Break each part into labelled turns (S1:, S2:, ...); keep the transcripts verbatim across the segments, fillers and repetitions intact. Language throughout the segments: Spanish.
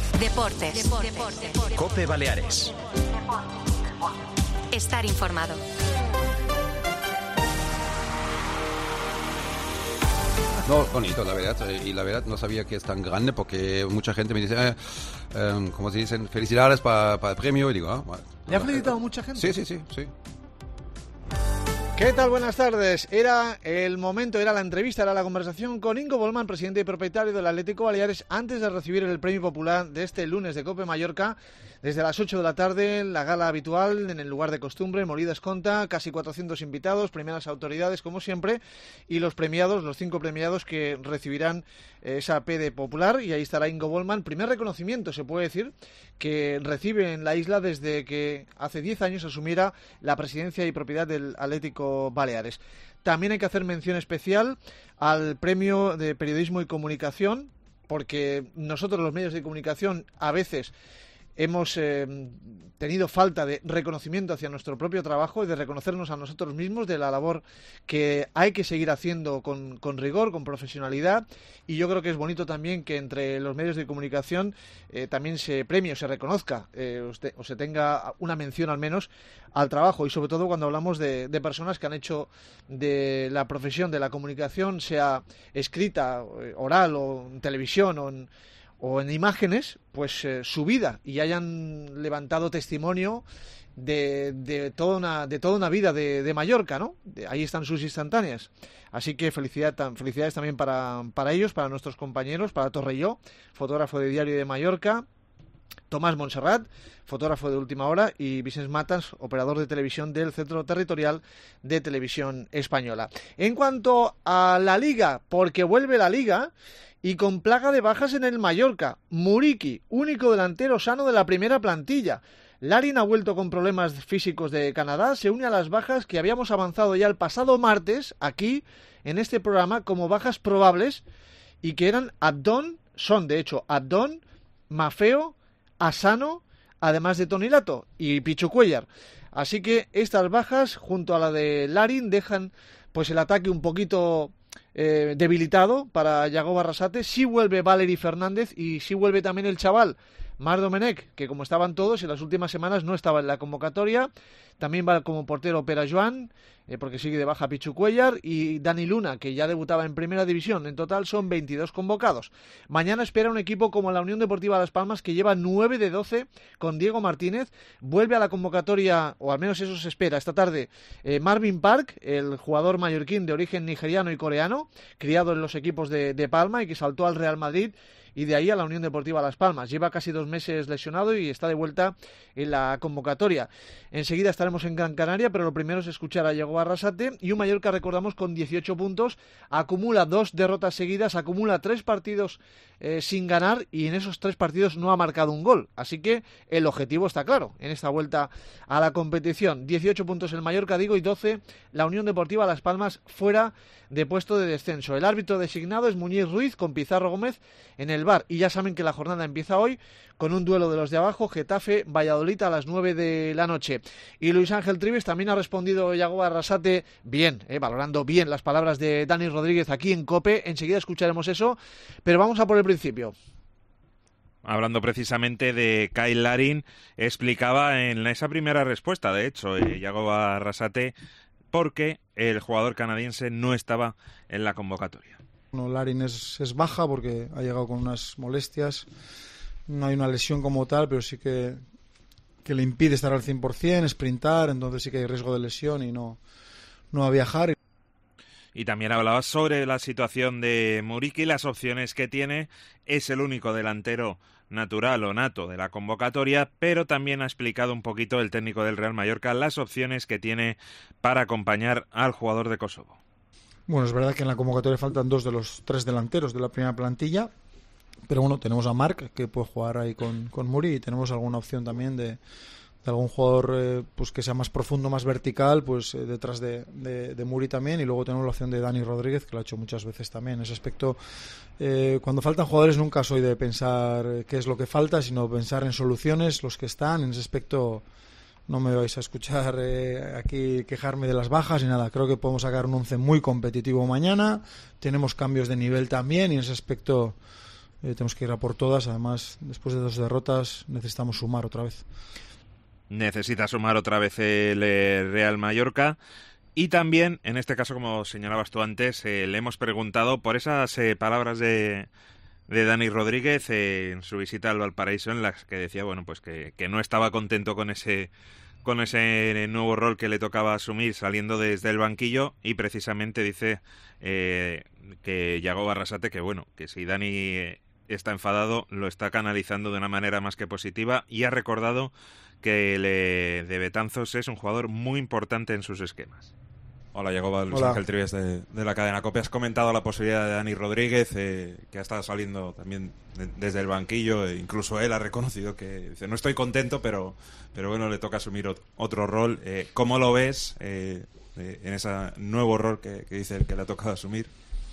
S1: Deportes. Deportes. Deportes.
S2: COPE Baleares.
S1: Estar informado.
S3: No, bonito, la verdad, y la verdad no sabía que es tan grande porque mucha gente me dice, eh, eh, como se dicen, felicidades para pa el premio, y digo, ah, bueno.
S4: ¿Le ha felicitado eh, mucha gente?
S3: Sí, sí, sí, sí.
S4: ¿Qué tal? Buenas tardes. Era el momento, era la entrevista, era la conversación con Ingo Bollmann, presidente y propietario del Atlético Baleares, antes de recibir el premio popular de este lunes de COPE Mallorca. Desde las ocho de la tarde, la gala habitual en el lugar de costumbre, Molí Esconta, casi cuatrocientos invitados, primeras autoridades como siempre, y los premiados, los cinco premiados que recibirán esa P de popular, y ahí estará Ingo Bollmann. Primer reconocimiento, se puede decir, que recibe en la isla desde que hace diez años asumiera la presidencia y propiedad del Atlético Baleares. También hay que hacer mención especial al premio de periodismo y comunicación, porque nosotros los medios de comunicación a veces hemos eh, tenido falta de reconocimiento hacia nuestro propio trabajo y de reconocernos a nosotros mismos de la labor que hay que seguir haciendo con, con rigor, con profesionalidad, y yo creo que es bonito también que entre los medios de comunicación eh, también se premie o se reconozca eh, o, se, o se tenga una mención al menos al trabajo, y sobre todo cuando hablamos de, de personas que han hecho de la profesión de la comunicación, sea escrita, oral o en televisión o en o en imágenes, pues eh, su vida, y hayan levantado testimonio de, de toda una de toda una vida de, de Mallorca, ¿no? De, ahí están sus instantáneas. Así que felicidad, tan, felicidades también para, para ellos, para nuestros compañeros, para Torrelló, fotógrafo de Diario de Mallorca, Tomás Montserrat, fotógrafo de Última Hora, y Vicens Matas, operador de televisión del Centro Territorial de Televisión Española. En cuanto a la Liga, porque vuelve la Liga, y con plaga de bajas en el Mallorca. Muriqui, único delantero sano de la primera plantilla. Larin ha vuelto con problemas físicos de Canadá, se une a las bajas que habíamos avanzado ya el pasado martes, aquí, en este programa, como bajas probables, y que eran Abdón, son de hecho Abdón, Mafeo, Asano, además de Toni Lato y Pichu Cuellar. Así que estas bajas, junto a la de Larin, dejan pues el ataque un poquito Eh, debilitado para Yago Barrasate. Sí vuelve Valeri Fernández y sí vuelve también el chaval Marc Domenech, que como estaban todos en las últimas semanas no estaba en la convocatoria. También va como portero Pere Joan, eh, porque sigue de baja Pichu Cuellar, y Dani Luna, que ya debutaba en primera división. En total son veintidós convocados. Mañana espera un equipo como la Unión Deportiva Las Palmas, que lleva nueve de doce con Diego Martínez. Vuelve a la convocatoria, o al menos eso se espera, esta tarde, eh, Marvin Park, el jugador mallorquín de origen nigeriano y coreano, criado en los equipos de, de Palma y que saltó al Real Madrid y de ahí a la Unión Deportiva Las Palmas. Lleva casi dos meses lesionado y está de vuelta en la convocatoria. Enseguida estaremos en Gran Canaria, pero lo primero es escuchar a Yago Barrasate. Y un Mallorca, recordamos, con dieciocho puntos, acumula dos derrotas seguidas, acumula tres partidos eh, sin ganar, y en esos tres partidos no ha marcado un gol. Así que el objetivo está claro en esta vuelta a la competición. dieciocho puntos el Mallorca, digo, y doce la Unión Deportiva Las Palmas, fuera de puesto de descenso. El árbitro designado es Muñiz Ruiz, con Pizarro Gómez en el V A R. Y ya saben que la jornada empieza hoy con un duelo de los de abajo, Getafe-Valladolid, a las nueve de la noche. Y Luis Ángel Trives también ha respondido Yago Barrasate bien, eh, valorando bien las palabras de Dani Rodríguez aquí en COPE. Enseguida escucharemos eso, pero vamos a por el principio.
S5: Hablando precisamente de Kyle Larin, explicaba en esa primera respuesta, de hecho, eh, Yago Barrasate, porque el jugador canadiense no estaba en la convocatoria.
S6: No, Larin es, es baja porque ha llegado con unas molestias. No hay una lesión como tal, pero sí que, que le impide estar al cien por ciento, sprintar, entonces sí que hay riesgo de lesión y no, no va a viajar.
S5: Y también hablaba sobre la situación de Muriqui, las opciones que tiene. Es el único delantero natural o nato de la convocatoria, pero también ha explicado un poquito el técnico del Real Mallorca las opciones que tiene para acompañar al jugador de Kosovo.
S6: Bueno, es verdad que en la convocatoria faltan dos de los tres delanteros de la primera plantilla, pero bueno, tenemos a Marc, que puede jugar ahí con, con Muri, y tenemos alguna opción también de, de algún jugador eh, pues que sea más profundo, más vertical, pues eh, detrás de, de, de Muri también. Y luego tenemos la opción de Dani Rodríguez, que lo ha hecho muchas veces también. En ese aspecto, eh, cuando faltan jugadores nunca soy de pensar qué es lo que falta, sino pensar en soluciones, los que están. En ese aspecto no me vais a escuchar eh, aquí quejarme de las bajas ni nada. Creo que podemos sacar un once muy competitivo mañana. Tenemos cambios de nivel también, y en ese aspecto eh, tenemos que ir a por todas. Además, después de dos derrotas necesitamos sumar otra vez.
S5: Necesita sumar otra vez el eh, Real Mallorca. Y también, en este caso, como señalabas tú antes, eh, le hemos preguntado por esas eh, palabras de, de Dani Rodríguez eh, en su visita al Valparaíso, en las que decía, bueno, pues que, que no estaba contento con ese con ese nuevo rol que le tocaba asumir saliendo desde el banquillo, y precisamente dice eh, que Yago Arrasate, que bueno, que si Dani está enfadado, lo está canalizando de una manera más que positiva, y ha recordado que el de Betanzos es un jugador muy importante en sus esquemas.
S2: Hola, Yagoba, Luis
S6: Hola.
S2: Ángel Trives de, de la cadena COPE. Has comentado la posibilidad de Dani Rodríguez, eh, que ha estado saliendo también de, desde el banquillo, e incluso él ha reconocido que dice, no estoy contento, pero, pero bueno, le toca asumir ot- otro rol. Eh, ¿Cómo lo ves eh, eh, en ese nuevo rol que, que dice él que le ha tocado asumir?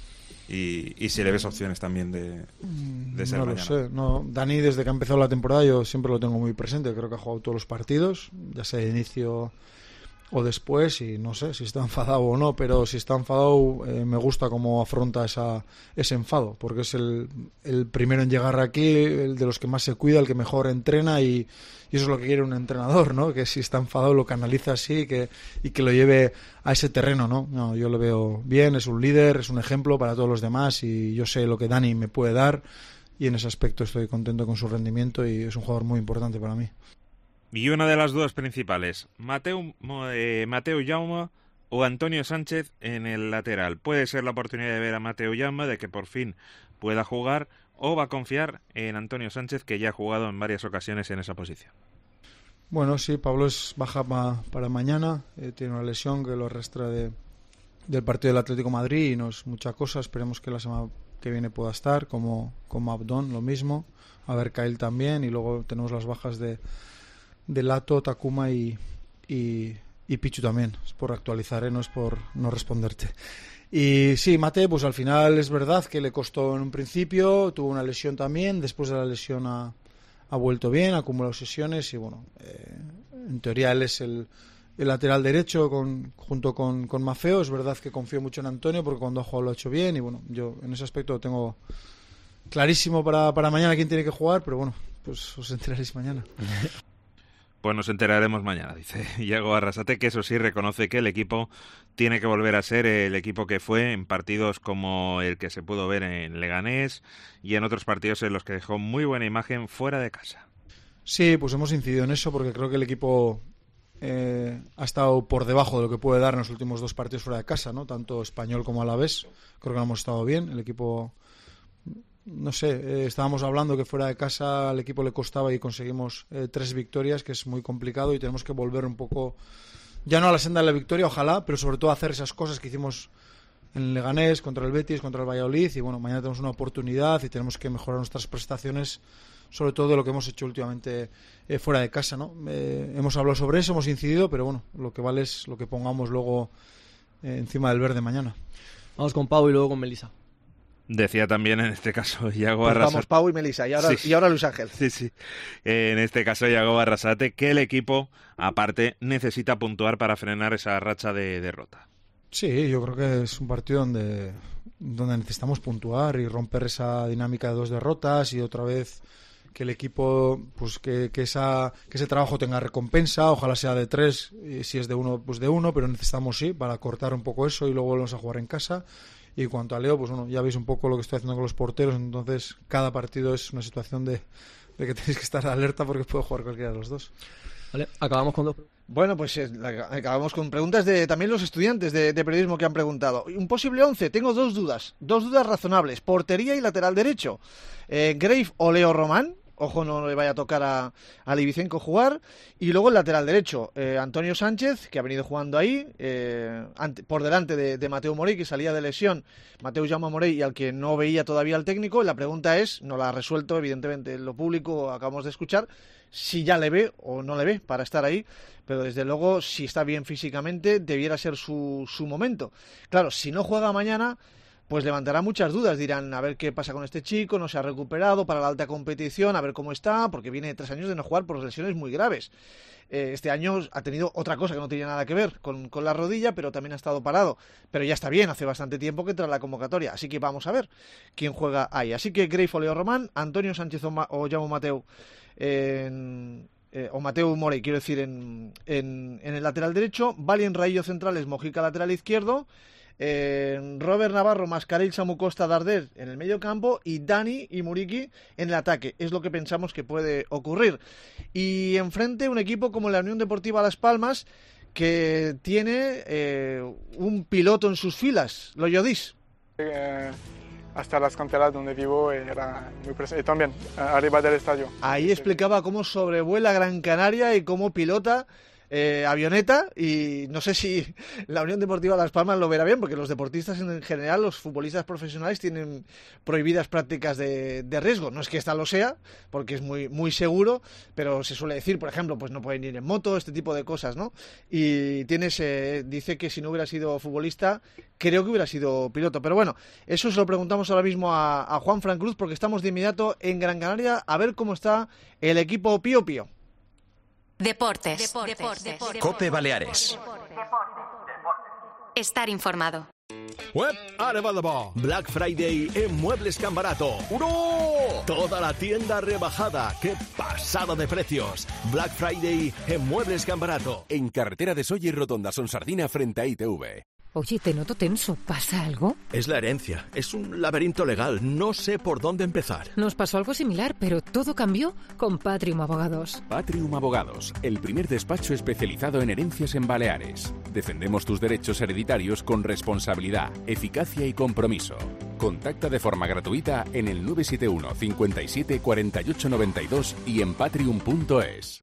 S2: Y, y si le ves opciones también de, de ser
S6: no
S2: mañana.
S6: lo sé, no. Dani, desde que ha empezado la temporada, yo siempre lo tengo muy presente. Creo que ha jugado todos los partidos, ya sea de inicio o después, y no sé si está enfadado o no, pero si está enfadado, eh, me gusta cómo afronta esa, ese enfado, porque es el, el primero en llegar aquí, el de los que más se cuida, el que mejor entrena, y, y eso es lo que quiere un entrenador, ¿no? Que si está enfadado lo canaliza así, que, y que lo lleve a ese terreno, ¿no? No, yo lo veo bien, es un líder, es un ejemplo para todos los demás, y yo sé lo que Dani me puede dar, y en ese aspecto estoy contento con su rendimiento, y es un jugador muy importante para mí.
S5: Y una de las dudas principales, Mateu, eh, Mateu Jaume o Antonio Sánchez en el lateral. ¿Puede ser la oportunidad de ver a Mateu Jaume, de que por fin pueda jugar, o va a confiar en Antonio Sánchez, que ya ha jugado en varias ocasiones en esa posición?
S6: Bueno, sí, Pablo es baja pa, para mañana, eh, tiene una lesión que lo arrastra de, del partido del Atlético de Madrid, y no es mucha cosa. Esperemos que la semana que viene pueda estar, como, como Abdón, lo mismo, a ver Kyle también, y luego tenemos las bajas de de Lato, Takuma y, y, y Pichu también. Es por actualizar, ¿eh? No es por no responderte. Y sí, Mate, pues al final es verdad que le costó en un principio, tuvo una lesión también, después de la lesión ha, ha vuelto bien, ha acumulado sesiones, y bueno, eh, en teoría él es el, el lateral derecho con, junto con, con Mafeo. Es verdad que confío mucho en Antonio porque cuando ha jugado lo ha hecho bien, y bueno, yo en ese aspecto lo tengo clarísimo para, para mañana quién tiene que jugar, pero bueno, pues os enteraréis mañana.
S5: Pues nos enteraremos mañana, dice Yago Arrasate, que eso sí reconoce que el equipo tiene que volver a ser el equipo que fue en partidos como el que se pudo ver en Leganés y en otros partidos en los que dejó muy buena imagen fuera de casa.
S6: Sí, pues hemos incidido en eso porque creo que el equipo eh, ha estado por debajo de lo que puede dar en los últimos dos partidos fuera de casa, ¿no? Tanto Español como Alavés. Creo que no hemos estado bien. El equipo, no sé, eh, estábamos hablando que fuera de casa al equipo le costaba y conseguimos eh, tres victorias, que es muy complicado, y tenemos que volver un poco, ya no a la senda de la victoria, ojalá, pero sobre todo hacer esas cosas que hicimos en el Leganés, contra el Betis, contra el Valladolid, y bueno, mañana tenemos una oportunidad y tenemos que mejorar nuestras prestaciones, sobre todo de lo que hemos hecho últimamente eh, fuera de casa, ¿no? Eh, hemos hablado sobre eso, hemos incidido, pero bueno, lo que vale es lo que pongamos luego eh, encima del verde mañana.
S7: Vamos con Pau y luego con Melissa.
S5: Decía también en este caso Yago
S4: Pues
S5: Arrasate.
S4: vamos, Pau y Melissa, y ahora,
S5: Sí.
S4: y ahora Luis Ángel.
S5: Sí, sí. Eh, en este caso Yago Arrasate, que el equipo, aparte, necesita puntuar para frenar esa racha de derrota.
S6: Sí, yo creo que es un partido donde, donde necesitamos puntuar y romper esa dinámica de dos derrotas, y otra vez que el equipo, pues que, que, esa, que ese trabajo tenga recompensa, ojalá sea de tres, y si es de uno, pues de uno, pero necesitamos, sí, para cortar un poco eso, y luego volvemos a jugar en casa. Y en cuanto a Leo, pues bueno, ya veis un poco lo que estoy haciendo con los porteros, entonces cada partido es una situación de, de que tenéis que estar alerta porque puede jugar cualquiera de los dos.
S7: Vale, acabamos con dos.
S4: Bueno, pues eh, acabamos con preguntas de también los estudiantes de, de periodismo que han preguntado. Un posible once, tengo dos dudas, dos dudas razonables, portería y lateral derecho. Eh, Grave o Leo Román. Ojo, no le vaya a tocar a, a Livicenco jugar. Y luego el lateral derecho, eh, Antonio Sánchez, que ha venido jugando ahí, eh, ante, por delante de, de Mateu Morey, que salía de lesión. Mateu Jaume Morey, y al que no veía todavía el técnico. Y la pregunta es, no la ha resuelto, evidentemente, en lo público, acabamos de escuchar, si ya le ve o no le ve para estar ahí. Pero desde luego, si está bien físicamente, debiera ser su, su momento. Claro, si no juega mañana, pues levantará muchas dudas. Dirán, a ver qué pasa con este chico, no se ha recuperado para la alta competición, a ver cómo está, porque viene tres años de no jugar por lesiones muy graves. Eh, este año ha tenido otra cosa que no tenía nada que ver con, con la rodilla, pero también ha estado parado. Pero ya está bien, hace bastante tiempo que entra en la convocatoria, así que vamos a ver quién juega ahí. Así que Grey Foleo Román, Antonio Sánchez o, Ma- o Jaume Mateu en... Eh, o Mateu Morey, quiero decir, en, en, en el lateral derecho, Valien Raillo centrales, Mojica lateral izquierdo, eh, Robert Navarro, Mascarell, Samu Costa, Darder en el medio campo y Dani y Muriqui en el ataque. Es lo que pensamos que puede ocurrir. Y enfrente un equipo como la Unión Deportiva Las Palmas, que tiene eh, un piloto en sus filas, Loyo Dis.
S8: Eh, hasta las canteras donde vivo era muy presente. Y también eh, arriba del estadio.
S4: Ahí explicaba cómo sobrevuela Gran Canaria y cómo pilota eh, avioneta, y no sé si la Unión Deportiva Las Palmas lo verá bien, porque los deportistas en general, los futbolistas profesionales, tienen prohibidas prácticas de, de riesgo. No es que esta lo sea, porque es muy, muy seguro, pero se suele decir, por ejemplo, pues no pueden ir en moto, este tipo de cosas, ¿no? Y tienes, eh, dice que si no hubiera sido futbolista, creo que hubiera sido piloto. Pero bueno, eso se lo preguntamos ahora mismo a, a Juan Fran Cruz, porque estamos de inmediato en Gran Canaria a ver cómo está el equipo Pío Pío.
S1: Deportes. Deportes. Deportes.
S9: Cope Baleares.
S1: Estar informado.
S9: Web, ara va de bo. Black Friday en Muebles Can Barato. ¡Uro! Toda la tienda rebajada. ¡Qué pasada de precios! Black Friday en Muebles Can Barato. En carretera de Solla y Rotonda Son Sardina frente a I T V.
S10: Oye, te noto tenso. ¿Pasa algo?
S9: Es la herencia. Es un laberinto legal. No sé por dónde empezar.
S10: Nos pasó algo similar, pero todo cambió con Patrium Abogados.
S11: Patrium Abogados, el primer despacho especializado en herencias en Baleares. Defendemos tus derechos hereditarios con responsabilidad, eficacia y compromiso. Contacta de forma gratuita en el nueve siete uno, cincuenta y siete, cuarenta y ocho noventa y dos y en patrium punto es.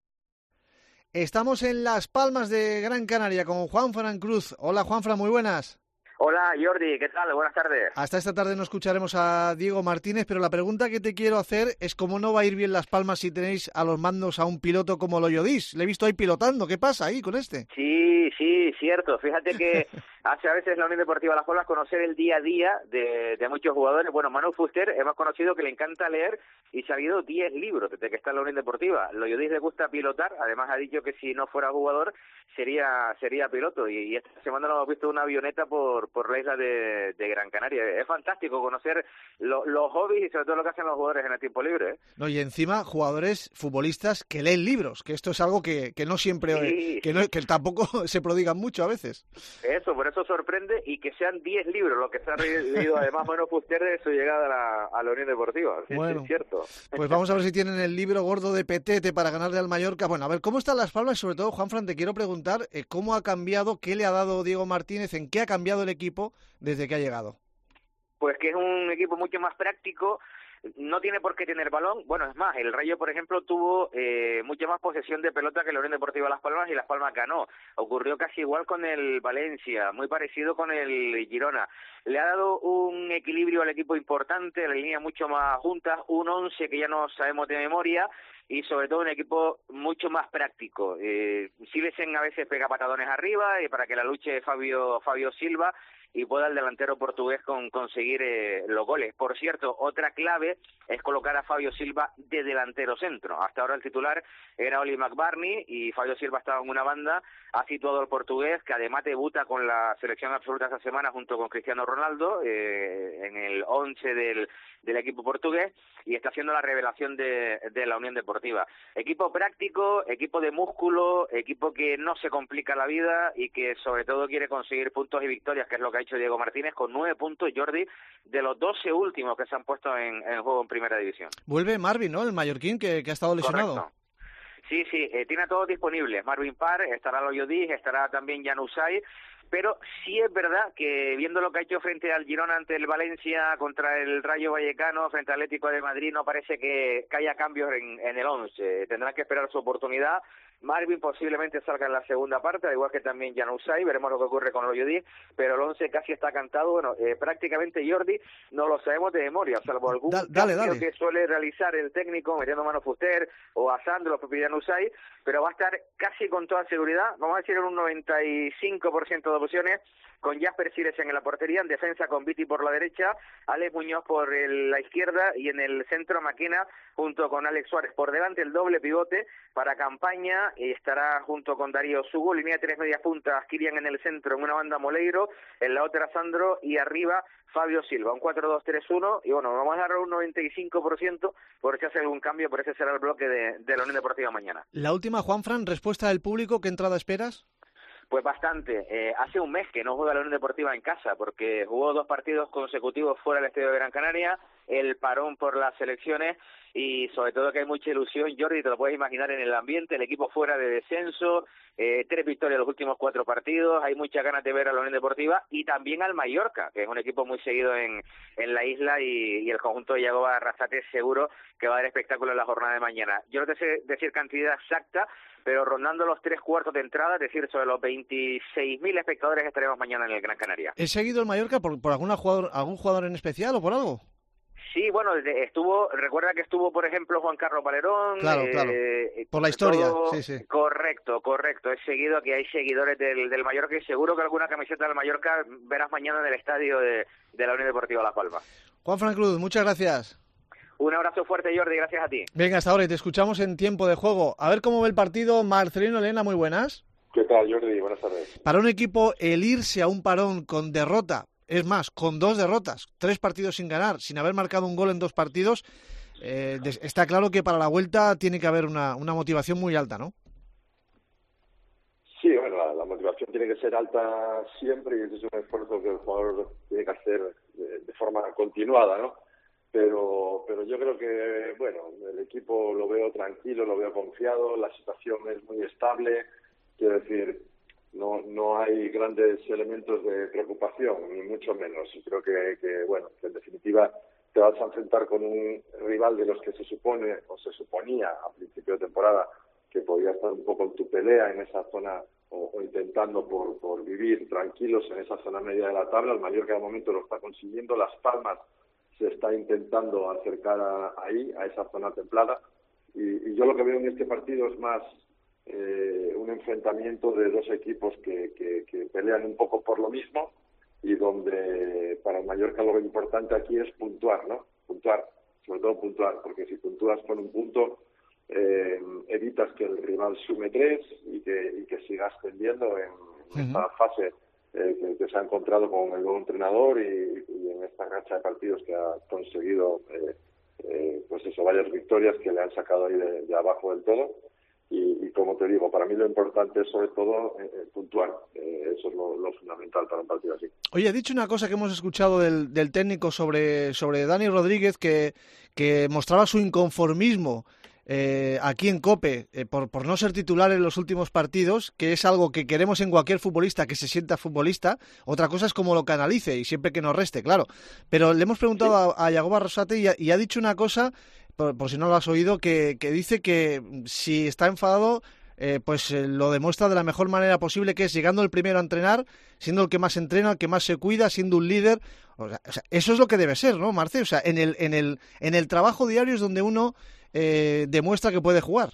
S4: Estamos en Las Palmas de Gran Canaria con Juan Fran Cruz. Hola, Juanfran, muy buenas.
S12: Hola, Jordi, ¿qué tal? Buenas tardes.
S4: Hasta esta tarde no escucharemos a Diego Martínez, pero la pregunta que te quiero hacer es cómo no va a ir bien Las Palmas si tenéis a los mandos a un piloto como Loyo Dis. Le he visto ahí pilotando. ¿Qué pasa ahí con este?
S12: Sí, sí, cierto. Fíjate que hace a veces la Unión Deportiva Las Palmas conocer el día a día de, de muchos jugadores. Bueno, Manu Fuster hemos conocido que le encanta leer y se ha habido diez libros desde que está en la Unión Deportiva. Loyo Dis le gusta pilotar, además ha dicho que si no fuera jugador sería sería piloto, y, y esta semana lo hemos visto una avioneta por, por la isla de, de Gran Canaria. Es fantástico conocer lo, los hobbies y sobre todo lo que hacen los jugadores en el tiempo libre, ¿eh?
S4: No, y encima jugadores, futbolistas que leen libros, que esto es algo que, que no siempre,
S12: sí.
S4: que, no, que tampoco se prodigan mucho a veces.
S12: Eso, por eso sorprende, y que sean diez libros los que se han leído además Manu Fuster de su llegada a la, a la Unión Deportiva. Sí,
S4: bueno,
S12: sí, es cierto.
S4: Pues vamos a ver si tienen el libro gordo de Petete para ganarle al Mallorca. Bueno, a ver, ¿cómo están Las Palmas? Y sobre todo, Juanfran, te quiero preguntar eh, cómo ha cambiado, qué le ha dado Diego Martínez, en qué ha cambiado el equipo desde que ha llegado.
S12: Pues que es un equipo mucho más práctico. No tiene por qué tener balón. Bueno, es más, el Rayo, por ejemplo, tuvo eh, mucha más posesión de pelota que la Unión Deportiva Las Palmas, y Las Palmas ganó. Ocurrió casi igual con el Valencia, muy parecido con el Girona. Le ha dado un equilibrio al equipo importante, la línea mucho más juntas, un once que ya no sabemos de memoria, y sobre todo un equipo mucho más práctico. Eh, Silesen a veces pega patadones arriba y para que la luche Fabio Fabio Silva y pueda el delantero portugués con conseguir eh, los goles. Por cierto, otra clave es colocar a Fabio Silva de delantero centro. Hasta ahora el titular era Oli McBarney y Fabio Silva estaba en una banda. Ha situado al portugués, que además debuta con la selección absoluta esta semana junto con Cristiano Ronaldo eh, en el once del, del equipo portugués, y está haciendo la revelación de, de la Unión Deportiva. Equipo práctico, equipo de músculo, equipo que no se complica la vida y que sobre todo quiere conseguir puntos y victorias, que es lo que ha hecho Diego Martínez, con nueve puntos, Jordi, de los doce últimos que se han puesto en, en juego en Primera División.
S4: Vuelve Marvin, ¿no? El mallorquín que, que ha estado lesionado.
S12: Correcto. Sí, sí, eh, tiene a todos disponibles. Marvin Parr, estará Loyo Dis, estará también Jan Usay, pero sí es verdad que viendo lo que ha hecho frente al Girona ante el Valencia, contra el Rayo Vallecano, frente al Atlético de Madrid, no parece que, que haya cambios en, en el once. Tendrán que esperar su oportunidad. Marvin posiblemente salga en la segunda parte, al igual que también Jan Usay, veremos lo que ocurre con Loyo Dis, pero el once casi está cantado. Bueno, eh, prácticamente, Jordi, no lo sabemos de memoria, salvo algún
S4: da, dale,
S12: cambio
S4: dale.
S12: que suele realizar el técnico metiendo mano Fuster o a Sandro, propio Jan Usay, pero va a estar casi con toda seguridad, vamos a decir en un noventa y cinco por ciento de opciones, con Jasper Silesen en la portería, en defensa con Viti por la derecha, Alex Muñoz por el, la izquierda y en el centro Maquena junto con Alex Suárez. Por delante el doble pivote para Campaña, y estará junto con Darío Sugo, línea de tres medias puntas, Kirian en el centro, en una banda Moleiro, en la otra Sandro y arriba Fabio Silva, un cuatro dos tres uno, y bueno, vamos a dar un noventa y cinco por ciento por si hace algún cambio, por ese será el bloque de, de la Unión Deportiva mañana.
S4: La última, Juanfran, respuesta del público, ¿qué entrada esperas?
S12: Pues bastante. Eh, hace un mes que no juega la Unión Deportiva en casa, porque jugó dos partidos consecutivos fuera del Estadio de Gran Canaria, el parón por las elecciones y sobre todo que hay mucha ilusión, Jordi, te lo puedes imaginar en el ambiente, el equipo fuera de descenso, eh, tres victorias en los últimos cuatro partidos, hay muchas ganas de ver a la Unión Deportiva y también al Mallorca, que es un equipo muy seguido en, en la isla y, y el conjunto de Yagoba Arrasate seguro que va a dar espectáculo en la jornada de mañana. Yo no te sé decir cantidad exacta, pero rondando los tres cuartos de entrada, es decir, sobre los veintiséis mil espectadores que estaremos mañana en el Gran Canaria.
S4: ¿He seguido el Mallorca por, por alguna jugador, algún jugador en especial o por algo?
S12: Sí, bueno, estuvo, recuerda que estuvo, por ejemplo, Juan Carlos Valerón.
S4: Claro,
S12: eh,
S4: claro. Por la historia,
S12: todo,
S4: sí, sí.
S12: Correcto, correcto. He seguido que hay seguidores del, del Mallorca y seguro que alguna camiseta del Mallorca verás mañana en el estadio de, de la Unión Deportiva Las Palmas.
S4: Juanfran Cruz, muchas gracias.
S12: Un abrazo fuerte, Jordi, gracias a ti.
S4: Venga, hasta ahora y te escuchamos en tiempo de juego. A ver cómo ve el partido. Marcelino Elena, muy buenas.
S13: ¿Qué tal, Jordi? Buenas tardes.
S4: Para un equipo, el irse a un parón con derrota, es más, con dos derrotas, tres partidos sin ganar, sin haber marcado un gol en dos partidos, eh, está claro que para la vuelta tiene que haber una, una motivación muy alta, ¿no?
S13: Sí, bueno, la, la motivación tiene que ser alta siempre y ese es un esfuerzo que el jugador tiene que hacer de, de forma continuada, ¿no? Pero, pero yo creo que, bueno, el equipo lo veo tranquilo, lo veo confiado, la situación es muy estable, quiero decir, no no hay grandes elementos de preocupación, ni mucho menos. Y creo que, que, bueno, que en definitiva te vas a enfrentar con un rival de los que se supone, o se suponía a principio de temporada, que podía estar un poco en tu pelea en esa zona, o, o intentando por, por vivir tranquilos en esa zona media de la tabla. El Mallorca de momento lo está consiguiendo, Las Palmas se está intentando acercar a, ahí, a esa zona templada, y, y yo lo que veo en este partido es más eh, un enfrentamiento de dos equipos que, que, que pelean un poco por lo mismo, y donde para el Mallorca lo importante aquí es puntuar, ¿no? Puntuar, sobre todo puntuar, porque si puntúas con un punto, eh, evitas que el rival sume tres y que, y que siga ascendiendo en, en uh-huh. esta fase Eh, que, que se ha encontrado con el nuevo entrenador y, y en esta racha de partidos que ha conseguido eh, eh, pues eso, varias victorias que le han sacado ahí de, de abajo del todo, y, y como te digo, para mí lo importante es sobre todo eh, puntuar, eh, eso es lo, lo fundamental para un partido así.
S4: Oye, ha dicho una cosa que hemos escuchado del, del técnico sobre, sobre Dani Rodríguez, que, que mostraba su inconformismo Eh, aquí en COPE eh, por, por no ser titular en los últimos partidos, que es algo que queremos en cualquier futbolista que se sienta futbolista. Otra cosa es cómo lo canalice y siempre que nos reste, claro, pero le hemos preguntado sí. a, a Yagoba Arrasate y, y ha dicho una cosa, por, por si no lo has oído, que, que dice que si está enfadado eh, pues eh, lo demuestra de la mejor manera posible, que es llegando el primero a entrenar, siendo el que más entrena, el que más se cuida, siendo un líder. O sea, o sea, eso es lo que debe ser, ¿no, Marce? O sea, en el, en el, en el trabajo diario es donde uno Eh, demuestra que puede jugar.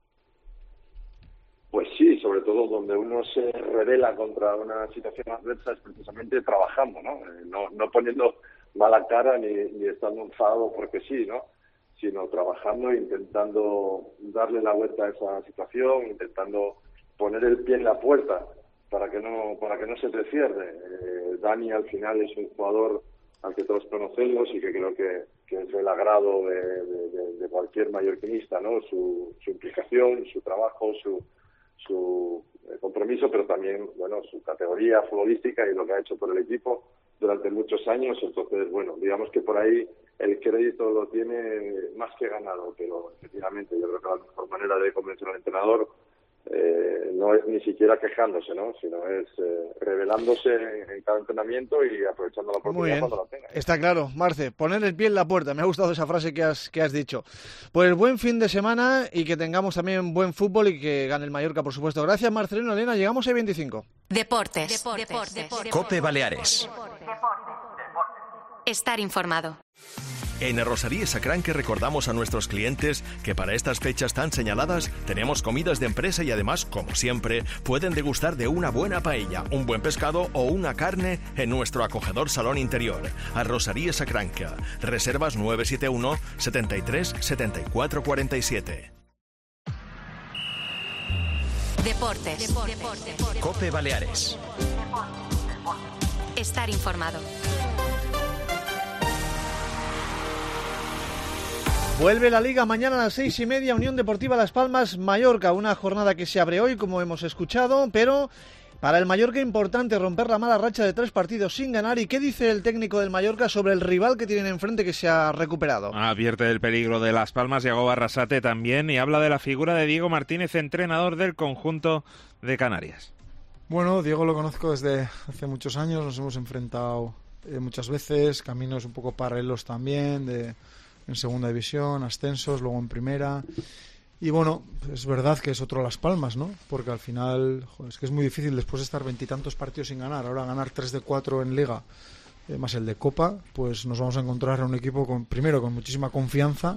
S13: Pues sí, sobre todo donde uno se revela contra una situación adversa es precisamente trabajando, ¿no? Eh, no, no poniendo mala cara ni, ni estando enfadado porque sí, ¿no? Sino trabajando e intentando darle la vuelta a esa situación, intentando poner el pie en la puerta para que no para que no se te cierre. Eh, Dani al final es un jugador al que todos conocemos y que creo que, que es del agrado de, de, de cualquier mallorquinista, ¿no? Su, su implicación, su trabajo, su, su compromiso, pero también, bueno, su categoría futbolística y lo que ha hecho por el equipo durante muchos años. Entonces, bueno, digamos que por ahí el crédito lo tiene más que ganado, pero efectivamente yo creo que la mejor manera de convencer al entrenador Eh, no es ni siquiera quejándose, ¿no? Sino es eh, revelándose en, en cada entrenamiento y aprovechando la oportunidad cuando la tenga.
S4: Está claro, Marce, poner el pie en la puerta. Me ha gustado esa frase que has, que has dicho. Pues buen fin de semana y que tengamos también buen fútbol y que gane el Mallorca, por supuesto. Gracias, Marcelino Elena. Llegamos a veinticinco.
S1: Deportes. Deportes. Deportes.
S14: COPE Baleares.
S1: Estar informado.
S9: En Arrosaría Sacranque recordamos a nuestros clientes que para estas fechas tan señaladas tenemos comidas de empresa y además, como siempre, pueden degustar de una buena paella, un buen pescado o una carne en nuestro acogedor salón interior. Arrosaría Sacranque. Reservas nueve siete uno, setenta y tres, setenta y cuatro cuarenta y siete.
S1: Deportes. Deportes. Deportes.
S9: Cope Baleares.
S1: Estar informado.
S4: Vuelve la Liga mañana a las seis y media, Unión Deportiva Las Palmas, Mallorca. Una jornada que se abre hoy, como hemos escuchado, pero para el Mallorca importante romper la mala racha de tres partidos sin ganar. ¿Y qué dice el técnico del Mallorca sobre el rival que tienen enfrente que se ha recuperado?
S5: Advierte del peligro de Las Palmas, Yagoba Arrasate también, y habla de la figura de Diego Martínez, entrenador del conjunto de Canarias.
S6: Bueno, Diego lo conozco desde hace muchos años, nos hemos enfrentado eh, muchas veces, caminos un poco paralelos también, de, en segunda división, ascensos, luego en primera. Y bueno, es verdad que es otro Las Palmas, ¿no? Porque al final, joder, es que es muy difícil después de estar veintitantos partidos sin ganar, ahora ganar tres de cuatro en Liga, eh, más el de Copa, pues nos vamos a encontrar a un equipo con, primero con muchísima confianza,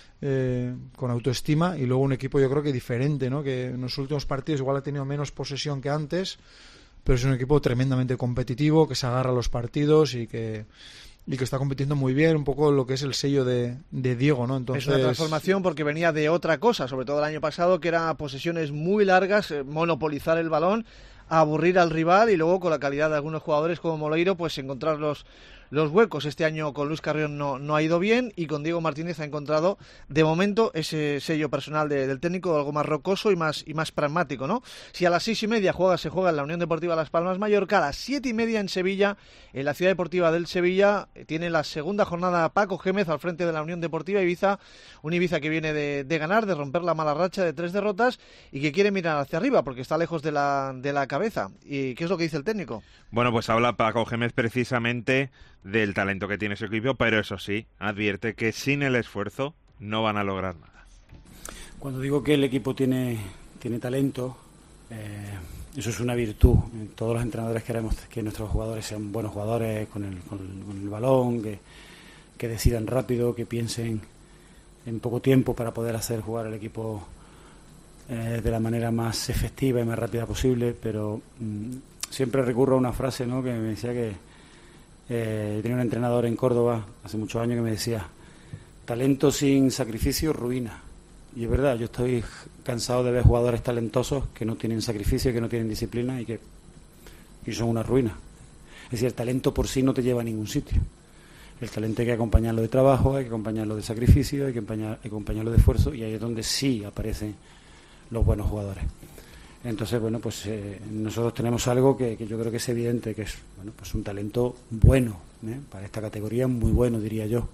S6: eh, con autoestima, y luego un equipo yo creo que diferente, ¿no? Que en los últimos partidos igual ha tenido menos posesión que antes, pero es un equipo tremendamente competitivo, que se agarra a los partidos y que y que está compitiendo muy bien, un poco lo que es el sello de, de Diego, ¿no? Entonces,
S4: es una transformación porque venía de otra cosa, sobre todo el año pasado, que era posesiones muy largas, eh, monopolizar el balón, aburrir al rival y luego con la calidad de algunos jugadores como Moleiro, pues encontrar los, los huecos. Este año con Luis Carrión no, no ha ido bien y con Diego Martínez ha encontrado de momento ese sello personal de, del técnico, algo más rocoso y más y más pragmático, ¿no? Si a las seis y media juega, se juega en la Unión Deportiva Las Palmas Mallorca, a las siete y media en Sevilla, en la Ciudad Deportiva del Sevilla, tiene la segunda jornada Paco Gémez al frente de la Unión Deportiva Ibiza, un Ibiza que viene de, de ganar, de romper la mala racha de tres derrotas y que quiere mirar hacia arriba porque está lejos de la, de la cabeza. ¿Y qué es lo que dice el técnico?
S5: Bueno, pues habla Paco Gémez precisamente del talento que tiene su equipo, pero eso sí, advierte que sin el esfuerzo no van a lograr nada.
S14: Cuando digo que el equipo tiene, tiene talento, eh, eso es una virtud. Todos los entrenadores queremos que nuestros jugadores sean buenos jugadores con el, con el, con el balón, que, que decidan rápido, que piensen en poco tiempo para poder hacer jugar al equipo eh, de la manera más efectiva y más rápida posible, pero mmm, siempre recurro a una frase, ¿no?, que me decía que eh, tenía un entrenador en Córdoba hace muchos años que me decía: talento sin sacrificio ruina. Y es verdad, yo estoy cansado de ver jugadores talentosos que no tienen sacrificio, que no tienen disciplina y que y son una ruina. Es decir, el talento por sí no te lleva a ningún sitio. El talento hay que acompañarlo de trabajo, hay que acompañarlo de sacrificio, hay que acompañar, hay que acompañarlo de esfuerzo, y ahí es donde sí aparecen los buenos jugadores. Entonces, bueno, pues eh, nosotros tenemos algo que, que yo creo que es evidente, que es, bueno, pues un talento bueno, ¿eh? Para esta categoría muy bueno, diría yo.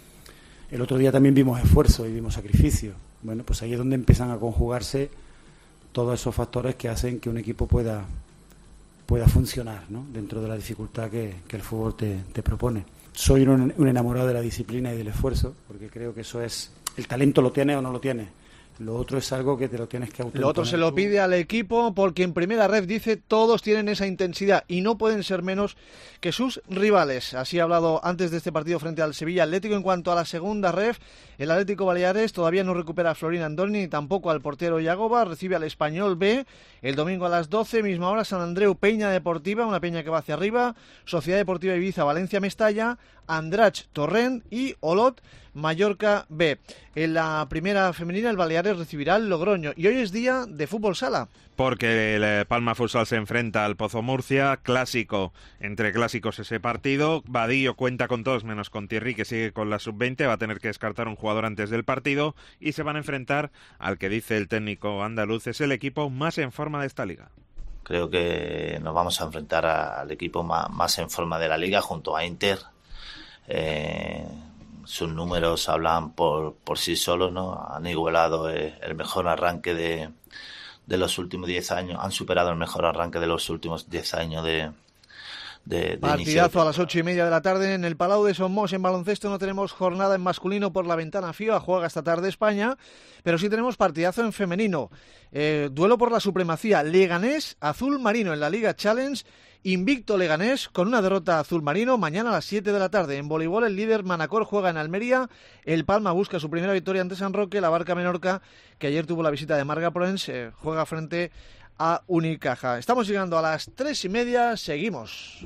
S14: El otro día también vimos esfuerzo y vimos sacrificio. Bueno, pues ahí es donde empiezan a conjugarse todos esos factores que hacen que un equipo pueda pueda funcionar, ¿no?, dentro de la dificultad que, que el fútbol te, te propone. Soy un, un enamorado de la disciplina y del esfuerzo, porque creo que eso es... El talento lo tiene o no lo tiene. Lo otro es algo que te lo tienes que autoimponer.
S4: Lo otro se lo pide al equipo porque en primera ref dice todos tienen esa intensidad y no pueden ser menos que sus rivales. Así ha hablado antes de este partido frente al Sevilla Atlético. En cuanto a la segunda ref, el Atlético Baleares todavía no recupera a Florín Andoni ni tampoco al portero Yagoba. Recibe al Español B el domingo a las doce, misma hora San Andreu Peña Deportiva, una Peña que va hacia arriba, Sociedad Deportiva Ibiza Valencia Mestalla, Andratx Torrent y Olot Mallorca B. En la primera femenina el Baleares recibirá el Logroño y hoy es día de fútbol sala.
S5: Porque el Palma Futsal se enfrenta al Pozo Murcia, clásico, entre clásicos ese partido. Vadillo cuenta con todos menos con Thierry, que sigue con la sub veinte, va a tener que descartar un jugador antes del partido y se van a enfrentar al que dice el técnico andaluz es el equipo más en forma de esta liga.
S15: Creo que nos vamos a enfrentar al equipo más, más en forma de la liga junto a Inter. Eh, sus números hablan por, por sí solos, ¿no? Han igualado el, el mejor arranque de, de los últimos diez años, han superado el mejor arranque de los últimos diez años de, de, de
S4: Partidazo a las ocho y media de la tarde en el Palau de Somos. En baloncesto no tenemos jornada en masculino por la ventana FIBA, juega esta tarde España, pero sí tenemos partidazo en femenino. Eh, duelo por la supremacía, Leganés Azul Marino en la Liga Challenge Invicto Leganés con una derrota azul marino mañana a las siete de la tarde. En voleibol el líder Manacor juega en Almería, el Palma busca su primera victoria ante San Roque, la Barca Menorca, que ayer tuvo la visita de Marga Proens, eh, juega frente a Unicaja. Estamos llegando a las tres y media, seguimos.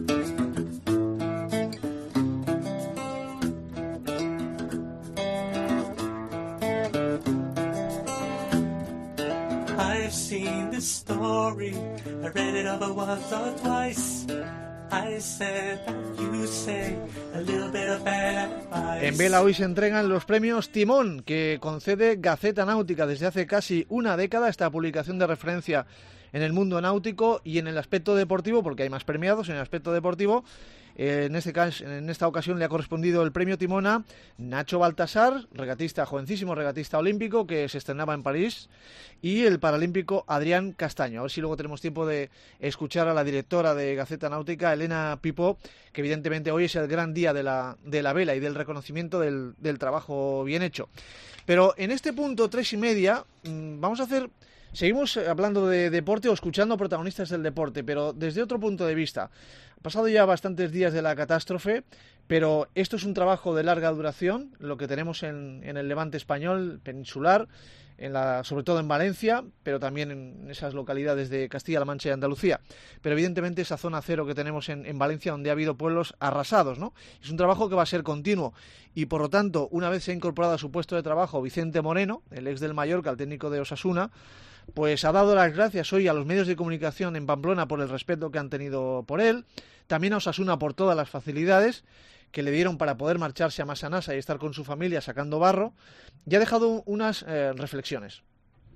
S16: I've seen this story, I read it over once or twice. I said that you say a little bit of bad advice.
S4: En Vela hoy se entregan los premios Timón, que concede Gaceta Náutica desde hace casi una década, esta publicación de referencia en el mundo náutico y en el aspecto deportivo, porque hay más premiados en el aspecto deportivo. Eh, en, este caso, en esta ocasión le ha correspondido el premio Timón a Nacho Baltasar, regatista, jovencísimo regatista olímpico que se estrenaba en París, y el paralímpico Adrián Castaño. A ver si luego tenemos tiempo de escuchar a la directora de Gaceta Náutica, Elena Pipó, que evidentemente hoy es el gran día de la, de la vela y del reconocimiento del, del trabajo bien hecho. Pero en este punto, tres y media, mmm, vamos a hacer... Seguimos hablando de deporte o escuchando protagonistas del deporte, pero desde otro punto de vista. Ha pasado ya bastantes días de la catástrofe, pero esto es un trabajo de larga duración, lo que tenemos en, en el Levante español, peninsular, en la, sobre todo en Valencia, pero también en esas localidades de Castilla-La Mancha y Andalucía. Pero evidentemente esa zona cero que tenemos en, en Valencia, donde ha habido pueblos arrasados, ¿no? Es un trabajo que va a ser continuo y, por lo tanto, una vez se ha incorporado a su puesto de trabajo Vicente Moreno, el ex del Mallorca, el técnico de Osasuna, pues ha dado las gracias hoy a los medios de comunicación en Pamplona por el respeto que han tenido por él, también a Osasuna por todas las facilidades que le dieron para poder marcharse a Masanasa y estar con su familia sacando barro, y ha dejado unas eh, reflexiones.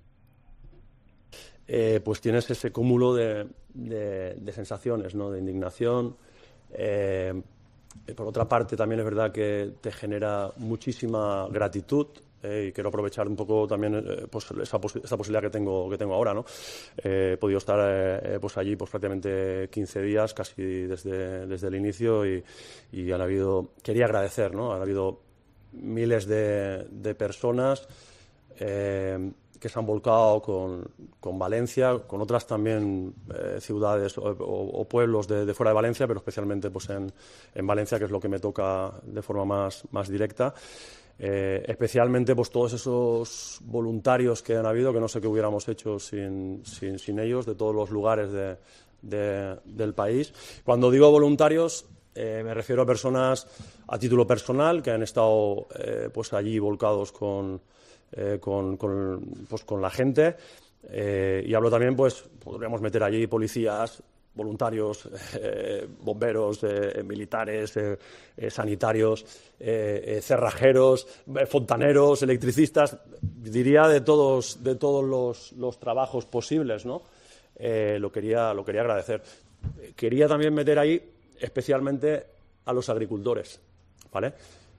S17: Eh, pues tienes ese cúmulo de, de, de sensaciones, ¿no? De indignación. Eh, por otra parte, también es verdad que te genera muchísima gratitud. Eh, y quiero aprovechar un poco también eh, pues esa, pos esa posibilidad que tengo que tengo ahora, ¿no? Eh, he podido estar eh, pues allí pues prácticamente quince días, casi desde, desde el inicio, y, y han habido, quería agradecer, ¿no? Han habido miles de, de personas eh, que se han volcado con, con Valencia, con otras también eh, ciudades o, o, o pueblos de, de fuera de Valencia, pero especialmente pues en, en Valencia, que es lo que me toca de forma más, más directa. Eh, especialmente pues todos esos voluntarios que han habido, que no sé qué hubiéramos hecho sin, sin, sin ellos, de todos los lugares de, de, del país. Cuando digo voluntarios, eh, me refiero a personas a título personal que han estado eh, pues allí volcados con, eh, con, con, pues, con la gente, eh, y hablo también, pues podríamos meter allí policías, voluntarios, eh, bomberos, eh, militares, eh, eh, sanitarios, eh, eh, cerrajeros, eh, fontaneros, electricistas, diría de todos, de todos los, los trabajos posibles, ¿no? Eh, lo quería, lo quería agradecer. Quería también meter ahí especialmente a los agricultores, ¿vale?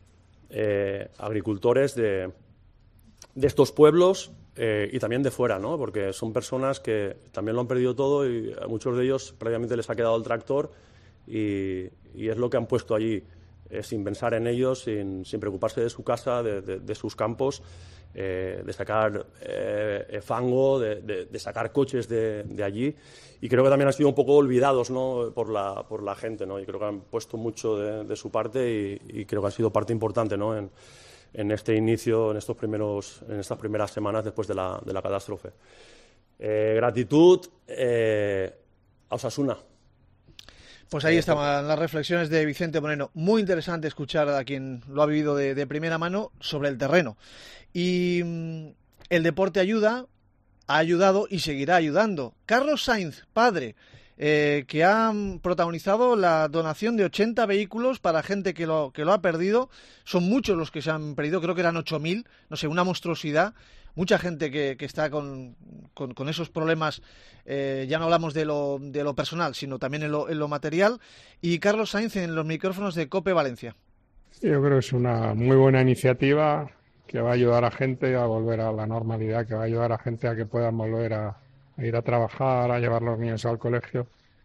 S17: Eh, agricultores de, de estos pueblos. Eh, y también de fuera, ¿no? Porque son personas que también lo han perdido todo y a muchos de ellos prácticamente les ha quedado el tractor y, y es lo que han puesto allí, eh, sin pensar en ellos, sin, sin preocuparse de su casa, de, de, de sus campos, eh, de sacar eh, fango, de, de, de sacar coches de, de allí. Y creo que también han sido un poco olvidados, ¿no? por, la, por la gente, ¿no? Y creo que han puesto mucho de, de su parte y, y creo que han sido parte importante, ¿no? en, en este inicio, en estos primeros, en estas primeras semanas después de la, de la catástrofe. Eh, gratitud eh, a Osasuna.
S4: Pues ahí estaban las reflexiones de Vicente Moreno. Muy interesante escuchar a quien lo ha vivido de, de primera mano sobre el terreno. Y mmm, el deporte ayuda, ha ayudado y seguirá ayudando. Carlos Sainz, padre, Eh, que han protagonizado la donación de ochenta vehículos para gente que lo, que lo ha perdido. Son muchos los que se han perdido, creo que eran ocho mil, no sé, una monstruosidad. Mucha gente que, que está con, con, con esos problemas, eh, ya no hablamos de lo, de lo personal, sino también en lo, en lo material. Y Carlos Sainz en los micrófonos de COPE Valencia.
S18: Yo creo que es una muy buena iniciativa que va a ayudar a gente a volver a la normalidad, que va a ayudar a gente a que puedan volver a a ir a trabajar, a llevar a los niños al colegio.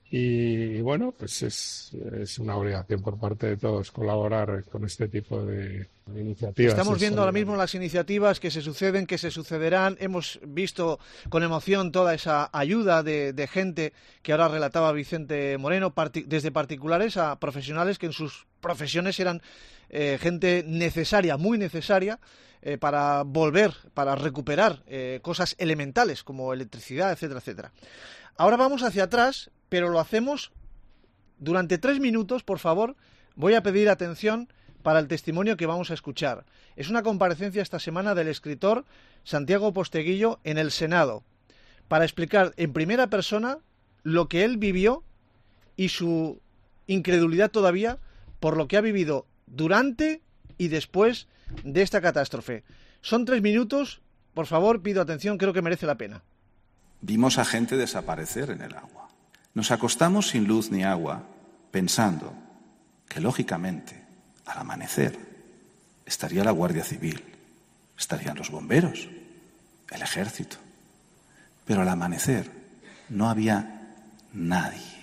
S18: Y bueno, pues es, es una obligación por parte de todos colaborar con este tipo de iniciativas.
S4: Estamos
S18: Es
S4: viendo ahora
S18: solidario.
S4: mismo las iniciativas que se suceden, que se sucederán. Hemos visto con emoción toda esa ayuda de, de gente que ahora relataba Vicente Moreno, parti- desde particulares a profesionales que en sus profesiones eran eh, gente necesaria, muy necesaria, eh, para volver, para recuperar eh, cosas elementales como electricidad, etcétera, etcétera. Ahora vamos hacia atrás, pero lo hacemos durante tres minutos, por favor. Voy a pedir atención para el testimonio que vamos a escuchar. Es una comparecencia esta semana del escritor Santiago Posteguillo en el Senado, para explicar en primera persona lo que él vivió y su incredulidad todavía por lo que ha vivido durante y después de esta catástrofe. Son tres minutos, por favor, pido atención, creo que merece la pena.
S19: Vimos a gente desaparecer en el agua. Nos acostamos sin luz ni agua, pensando que, lógicamente, al amanecer estaría la Guardia Civil, estarían los bomberos, el ejército. Pero al amanecer no había nadie.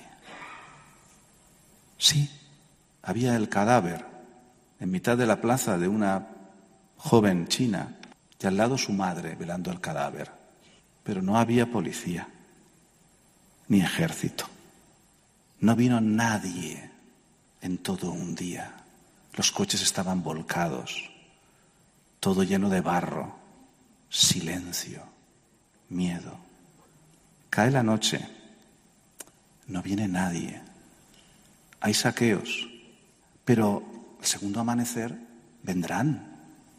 S19: Sí, había el cadáver en mitad de la plaza de una joven china y al lado su madre velando el cadáver. Pero no había policía, ni ejército. No vino nadie en todo un día. Los coches estaban volcados, todo lleno de barro, silencio, miedo. Cae la noche, no viene nadie. Hay saqueos, pero el segundo amanecer vendrán.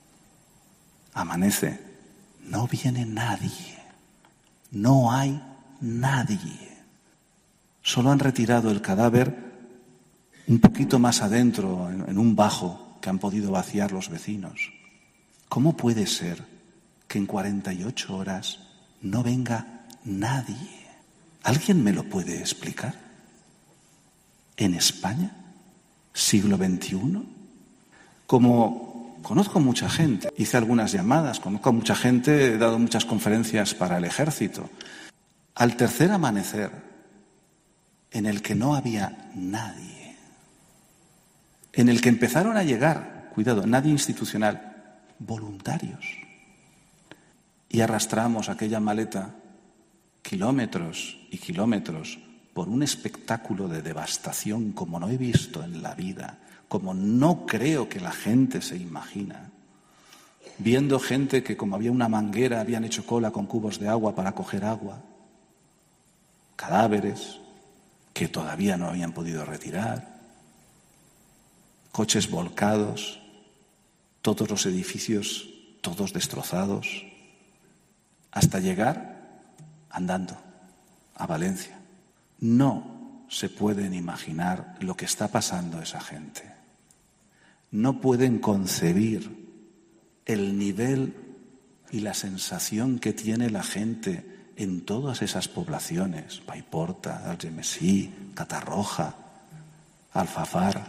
S19: Amanece, no viene nadie. No hay nadie. Solo han retirado el cadáver un poquito más adentro, en, en un bajo que han podido vaciar los vecinos. ¿Cómo puede ser que en cuarenta y ocho horas no venga nadie? ¿Alguien me lo puede explicar? ¿En España? ¿Siglo veintiuno? Como conozco mucha gente, hice algunas llamadas, conozco a mucha gente, he dado muchas conferencias para el ejército. Al tercer amanecer, en el que no había nadie, en el que empezaron a llegar, cuidado, nadie institucional, voluntarios, y arrastramos aquella maleta kilómetros y kilómetros por un espectáculo de devastación como no he visto en la vida, como no creo que la gente se imagina, viendo gente que, como había una manguera, habían hecho cola con cubos de agua para coger agua, cadáveres que todavía no habían podido retirar, coches volcados, todos los edificios, todos destrozados, hasta llegar andando a Valencia. No se pueden imaginar lo que está pasando a esa gente. No pueden concebir el nivel y la sensación que tiene la gente en todas esas poblaciones, Paiporta, Algemesí, Catarroja, Alfafar,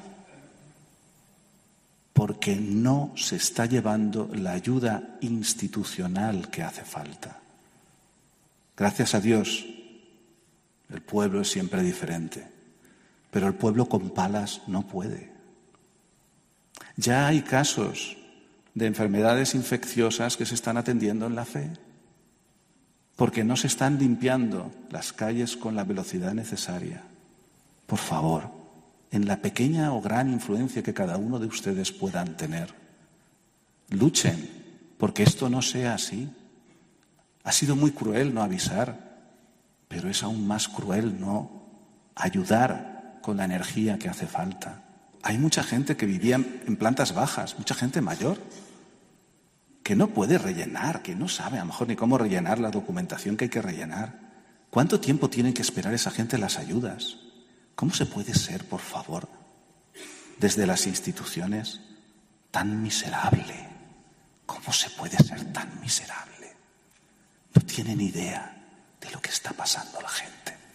S19: porque no se está llevando la ayuda institucional que hace falta. Gracias a Dios, el pueblo es siempre diferente, pero el pueblo con palas no puede. Ya hay casos de enfermedades infecciosas que se están atendiendo en la fe, porque no se están limpiando las calles con la velocidad necesaria. Por favor, en la pequeña o gran influencia que cada uno de ustedes puedan tener, luchen porque esto no sea así. Ha sido muy cruel no avisar, pero es aún más cruel no ayudar con la energía que hace falta. Hay mucha gente que vivía en plantas bajas, mucha gente mayor, que no puede rellenar, que no sabe a lo mejor ni cómo rellenar la documentación que hay que rellenar. ¿Cuánto tiempo tienen que esperar esa gente las ayudas? ¿Cómo se puede ser, por favor, desde las instituciones, tan miserable? ¿Cómo se puede ser tan miserable? No tienen idea de lo que está pasando a la gente.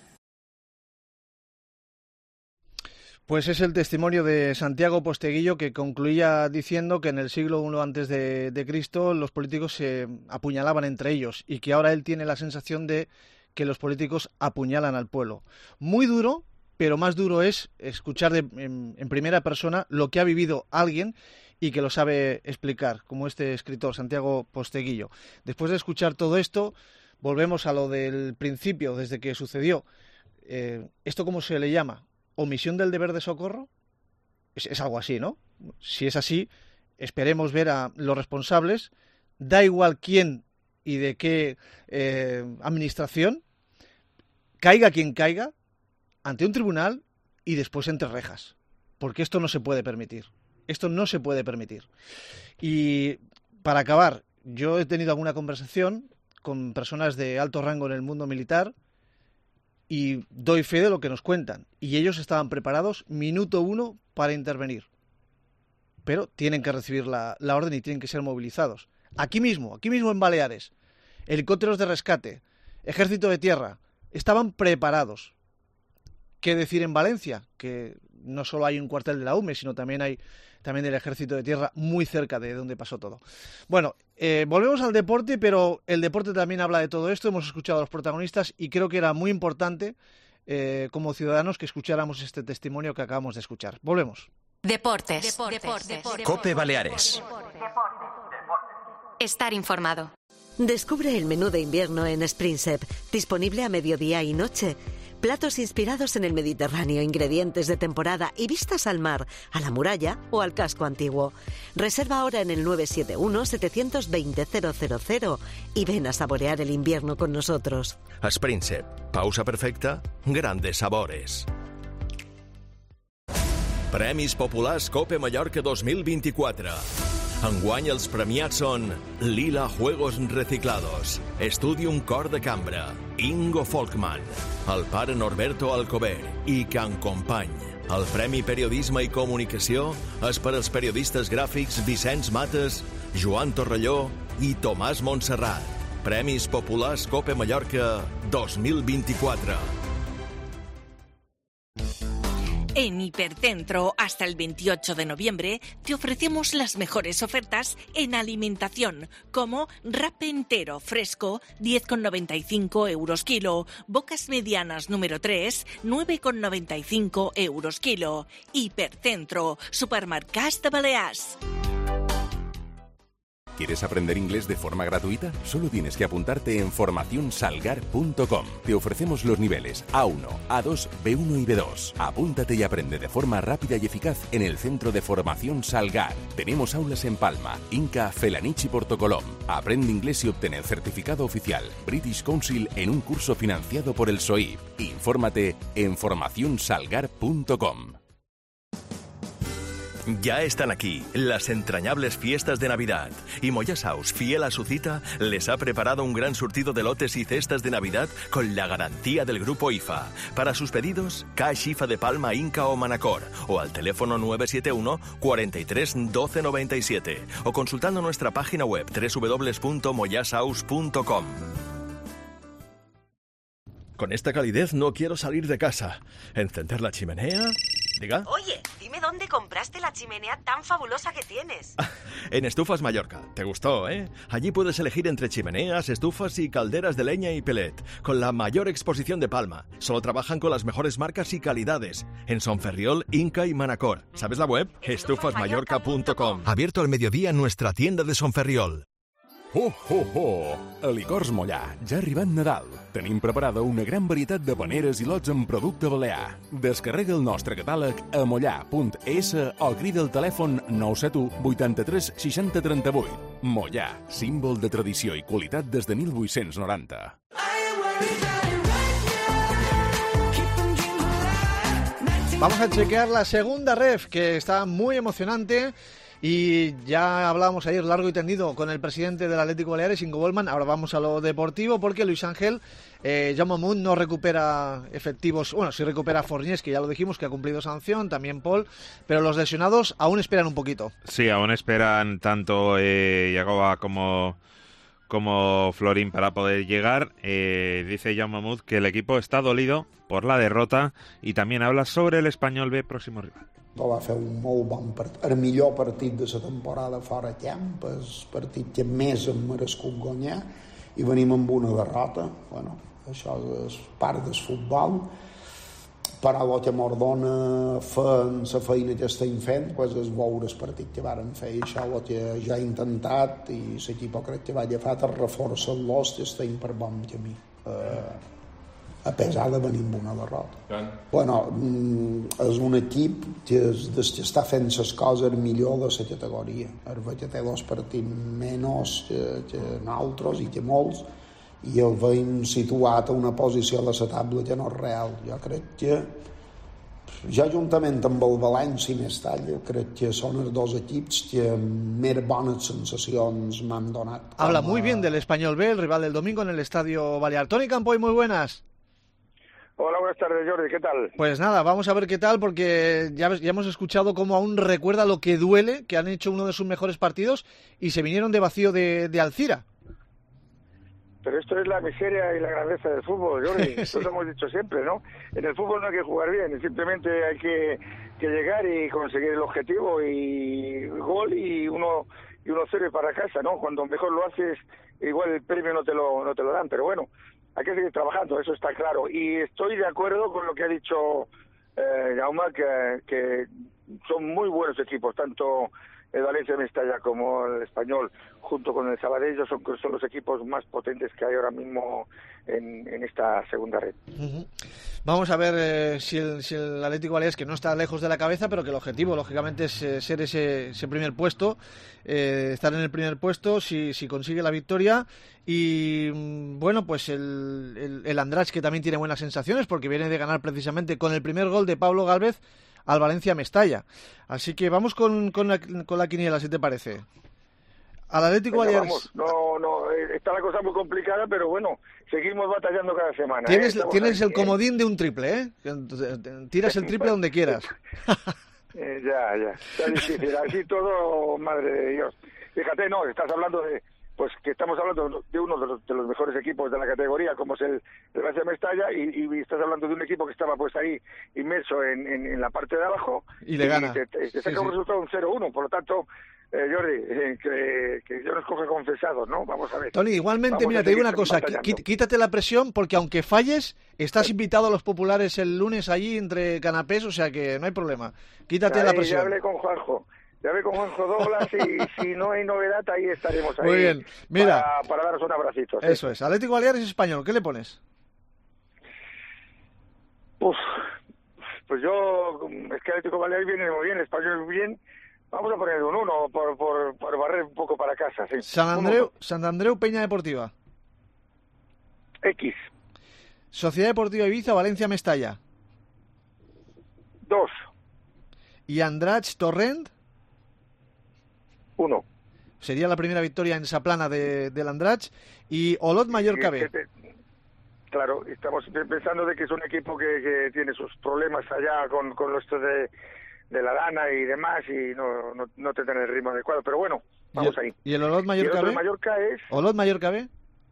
S4: Pues es el testimonio de Santiago Posteguillo, que concluía diciendo que en el siglo primero antes de, de Cristo los políticos se apuñalaban entre ellos y que ahora él tiene la sensación de que los políticos apuñalan al pueblo. Muy duro, pero más duro es escuchar de, en, en primera persona lo que ha vivido alguien y que lo sabe explicar, como este escritor, Santiago Posteguillo. Después de escuchar todo esto, volvemos a lo del principio, desde que sucedió. Eh, ¿Esto cómo se le llama? ¿Omisión del deber de socorro? Es, es algo así, ¿no? Si es así, esperemos ver a los responsables, da igual quién y de qué eh, administración, caiga quien caiga, ante un tribunal y después entre rejas, porque esto no se puede permitir. Esto no se puede permitir. Y para acabar, yo he tenido alguna conversación con personas de alto rango en el mundo militar y doy fe de lo que nos cuentan. Y ellos estaban preparados minuto uno para intervenir. Pero tienen que recibir la, la orden y tienen que ser movilizados. Aquí mismo, aquí mismo en Baleares, helicópteros de rescate, ejército de tierra, estaban preparados. ¿Qué decir en Valencia? Que no solo hay un cuartel de la U M E, sino también hay también del Ejército de Tierra muy cerca de donde pasó todo. Bueno, eh, volvemos al deporte, pero el deporte también habla de todo esto. Hemos escuchado a los protagonistas y creo que era muy importante eh, como ciudadanos que escucháramos este testimonio que acabamos de escuchar. Volvemos.
S1: Deportes. Deportes. Deportes. Deportes.
S9: Cope Baleares.
S1: Estar informado.
S20: Descubre el menú de invierno en Sprinsep, disponible a mediodía y noche. Platos inspirados en el Mediterráneo, ingredientes de temporada y vistas al mar, a la muralla o al casco antiguo. Reserva ahora en el nueve siete uno, siete dos cero, cero cero cero y ven a saborear el invierno con nosotros.
S9: Sprinsep, pausa perfecta, grandes sabores. Premis Populars Cope Mallorca dos mil vint-i-quatre. Enguany els premiats són Lila Juegos Reciclados, Estudium Cor de Cambra, Ingo Folkman, el pare Norberto Alcover i Can Company. El Premi Periodisme i Comunicació és per als periodistes gràfics Vicenç Mates, Joan Torrelló i Tomàs Montserrat. Premis Populars Cope Mallorca dos mil vint-i-quatre.
S21: En Hipercentro, hasta el veintiocho de noviembre, te ofrecemos las mejores ofertas en alimentación, como wrap entero fresco, diez con noventa y cinco euros kilo, bocas medianas número tres, nueve con noventa y cinco euros kilo. Hipercentro, Supermercats de Balears.
S11: ¿Quieres aprender inglés de forma gratuita? Solo tienes que apuntarte en formación salgar punto com. Te ofrecemos los niveles A uno, A dos, B uno y B dos. Apúntate y aprende de forma rápida y eficaz en el Centro de Formación Salgar. Tenemos aulas en Palma, Inca, Felanich y Portocolom. Aprende inglés y obtén el certificado oficial British Council en un curso financiado por el S O I P. Infórmate en formación salgar punto com.
S9: Ya están aquí las entrañables fiestas de Navidad y Moyasaus, fiel a su cita, les ha preparado un gran surtido de lotes y cestas de Navidad con la garantía del Grupo I F A. Para sus pedidos, Cash I F A de Palma, Inca o Manacor o al teléfono nueve siete uno, cuarenta y tres, doce noventa y siete o consultando nuestra página web doble u doble u doble u punto moyasaus punto com. Con esta calidez no quiero salir de casa. ¿Encender la chimenea? Diga.
S20: Oye, dime dónde compraste la chimenea tan fabulosa que tienes.
S9: En Estufas Mallorca. Te gustó, ¿eh? Allí puedes elegir entre chimeneas, estufas y calderas de leña y pellet, con la mayor exposición de Palma. Solo trabajan con las mejores marcas y calidades. En Sonferriol, Inca y Manacor. ¿Sabes la web? estufas mallorca punto com. Abierto al mediodía en nuestra tienda de Sonferriol.
S11: Ho, ho, ho! A Licors Mollà, ja ha arribat Nadal. Tenim preparada una gran varietat de paneres i lots en producte balear. Descarrega el nostre catàleg a mollà punt es o crida al telèfon nou set u, vuitanta-tres, seixanta, trenta-vuit. Mollà, símbol de tradició i qualitat des de mil vuit-cents noranta.
S4: Vamos a chequear la segunda ref, que está muy emocionante. Y ya hablábamos ayer largo y tendido con el presidente del Atlético Baleares, Ingo Bollmann. Ahora vamos a lo deportivo, porque Luis Ángel, eh, Jaume Munt no recupera efectivos. Bueno, sí recupera Fornés, que ya lo dijimos, que ha cumplido sanción, también Paul, pero los lesionados aún esperan un poquito.
S5: Sí, aún esperan tanto eh, Yagoba como, como Florín para poder llegar. Eh, dice Jaume Munt que el equipo está dolido por la derrota y también habla sobre el Espanyol B, próximo rival.
S22: Va fer un molt bon part... el millor partit de la temporada fora camp, el partit que més hem merescut guanyar, i venim amb una derrota. Bueno, això és part del futbol, però el que mos dona fent la feina que estem fent pues, és veure el partit que varen fer, i això el que ja he intentat, i l'equip crec que va agafar és reforçar-los que estem per bon camí, eh, a pesar de venir amb una derrota. Bueno, és un equip que, és, des que està fent les coses millor de la categoria. El veig que té dos partits menys que, que nosaltres i que molts, i el veiem situat a una posició de la taula que no és real. Jo crec que jo juntament amb el València i Mestalla crec que són els dos equips que més bones sensacions m'han donat.
S4: Habla muy bien del Español B, el rival del domingo en el Estadio Balear. Toni Campoy, muy buenas.
S2: Hola, buenas tardes, Jordi, ¿qué tal?
S4: Pues nada, vamos a ver qué tal, porque ya, ya hemos escuchado cómo aún recuerda lo que duele, que han hecho uno de sus mejores partidos y se vinieron de vacío de, de Alcira.
S2: Pero esto es la miseria y la grandeza del fútbol, Jordi.
S4: Sí.
S2: Eso lo hemos dicho siempre, ¿no? En el fútbol no hay que jugar bien, simplemente hay que, que llegar y conseguir el objetivo y gol y uno y uno cero para casa, ¿no? Cuando mejor lo haces, igual el premio no te lo no te lo dan, pero bueno, hay que seguir trabajando, eso está claro. Y estoy de acuerdo con lo que ha dicho eh, Jaume, que, que son muy buenos equipos, tanto el Valencia Mestalla como el Español, junto con el Sabadell, son, son los equipos más potentes que hay ahora mismo en, en esta segunda red.
S4: Uh-huh. Vamos a ver eh, si, el, si el Atlético Baleares, que no está lejos de la cabeza, pero que el objetivo, lógicamente, es eh, ser ese, ese primer puesto, eh, estar en el primer puesto, si, si consigue la victoria. Y bueno, pues el, el, el Andratx, que también tiene buenas sensaciones, porque viene de ganar precisamente con el primer gol de Pablo Gálvez al Valencia Mestalla. Así que vamos con, con, la, con la quiniela, si te parece. Al Atlético
S2: Venga,
S4: Baleares.
S2: Vamos. No, no, está la cosa muy complicada, pero bueno, seguimos batallando cada semana.
S4: Tienes,
S2: ¿eh?
S4: tienes
S2: ahí,
S4: el comodín de un triple, ¿eh? Tiras el triple donde quieras.
S2: Eh, ya, ya, está difícil. Así todo, madre de Dios. Fíjate, no, estás hablando de, pues que estamos hablando de uno de los, de los mejores equipos de la categoría, como es el, el Valencia Mestalla, y, y estás hablando de un equipo que estaba pues ahí inmerso en, en, en la parte de abajo.
S4: Y le gana.
S2: Y te, te, te saca
S4: sí,
S2: un
S4: sí.
S2: resultado un cero uno, por lo tanto... Eh, Jordi, eh, que, que yo nos coge confesados, ¿no? Vamos a ver.
S4: Tony, igualmente,
S2: Vamos
S4: mira,
S2: a
S4: te digo
S2: seguir
S4: una cosa,
S2: batallando.
S4: qui- quítate la presión, porque aunque falles, estás invitado a los populares el lunes allí entre canapés, o sea que no hay problema. Quítate
S2: Ahí
S4: la
S2: Ya
S4: presión.
S2: hablé con Juanjo. Ya hablé con Juanjo Douglas y si no hay novedad, ahí estaremos ahí.
S4: Muy bien, mira.
S2: Para, para daros un abracito. ¿sí?
S4: Eso es, Atlético Baleares Español, ¿qué le pones?
S2: Uf, pues yo, es que Atlético Baleares viene muy bien, Español muy bien. Vamos a poner un uno por, por, por barrer un poco para casa. Sí.
S4: San Andreu, San Andreu Peña Deportiva.
S2: X.
S4: Sociedad Deportiva Ibiza Valencia Mestalla.
S2: Dos.
S4: Y Andratx Torrent.
S2: Uno.
S4: Sería la primera victoria en esa plana de, del Andratx. Y Olot Mallorca B.
S2: Claro, estamos pensando de que es un equipo que, que tiene sus problemas allá con, con esto de, de la lana y demás y no, no, no te tiene el ritmo adecuado, pero bueno, vamos
S4: ¿Y el,
S2: ahí.
S4: ¿Y el Olot Mallorca
S2: y el otro
S4: B?
S2: de Mallorca es...
S4: Olot Mallorca B.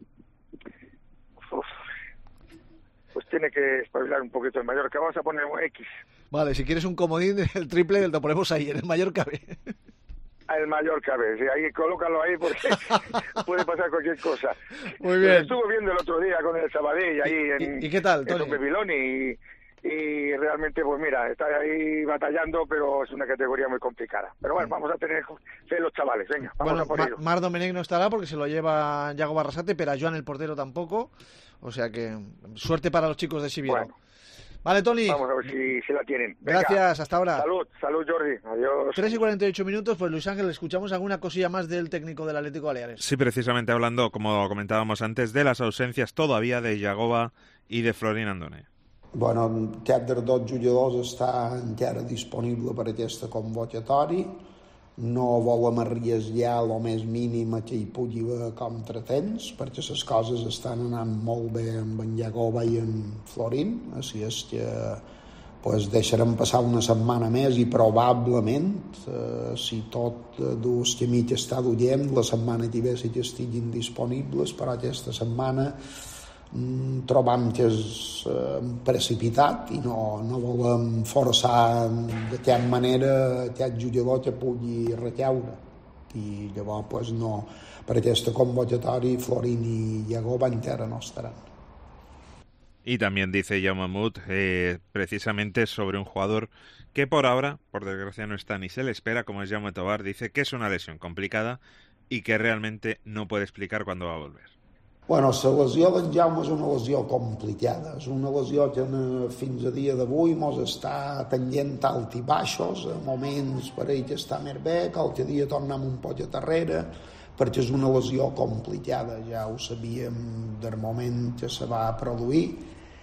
S2: Uf, pues tiene que espabilar un poquito el Mallorca, vamos a poner un X.
S4: Vale, si quieres un comodín, el triple lo ponemos ahí, en el Mallorca B.
S2: El Mallorca B, sí, ahí colócalo ahí porque puede pasar cualquier cosa.
S4: Muy bien.
S2: Estuve viendo el otro día con el Sabadell ahí en,
S4: ¿Y, y qué tal,
S2: en
S4: Tony?
S2: Babiloni y, y realmente, pues mira, está ahí batallando, pero es una categoría muy complicada. Pero bueno, vamos a tener fe en los chavales, venga, vamos
S4: Bueno,
S2: a por
S4: Ma-
S2: ello.
S4: Mar Domenech no estará porque se lo lleva Yago Barrasate, pero a Joan el portero tampoco. O sea que suerte para los chicos de Sibiero.
S2: Bueno.
S4: Vale, Tony.
S2: Vamos a ver si, si la tienen. Venga.
S4: Gracias, hasta ahora.
S2: Salud, salud Jordi, adiós.
S4: tres y cuarenta y ocho minutos, pues Luis Ángel, ¿escuchamos alguna cosilla más del técnico del Atlético Baleares?
S5: Sí, precisamente hablando, como comentábamos antes, de las ausencias todavía de Yagoba y de Florin Andone.
S22: Bueno, cap dels dos jugadors està encara disponible per aquesta convocatori. No volem arriesgar el més mínim a que hi pugui haver contratemps, perquè les coses estan anant molt bé amb en Yagoba i en Florin, així és que pues, deixarem passar una setmana més i probablement, eh, si tot eh, dus que mig està duient, la setmana que ve sí que estiguin disponibles, però aquesta setmana mm, trobam que és eh, precipitat i no, no volem forçar de cap manera aquest jugador que pugui recaure i llavors pues, no, per aquesta convocatori Florin i Yagoba encara no estaran.
S5: Y también dice Jaume Mut, eh, precisamente sobre un jugador que por ahora, por desgracia, no está ni se le espera, como es Jaume Tobar. Dice que es una lesión complicada y que realmente no puede explicar cuándo va a volver.
S22: Bueno, la lesió d'en Jaume és una lesió complicada. És una lesió que fins a dia d'avui mos està tenint alt i baixos. A moments pareix que està més bé, que altre dia tornem un poc a darrere, perquè és una lesió complicada. Ja ho sabíem del moment que se va produir.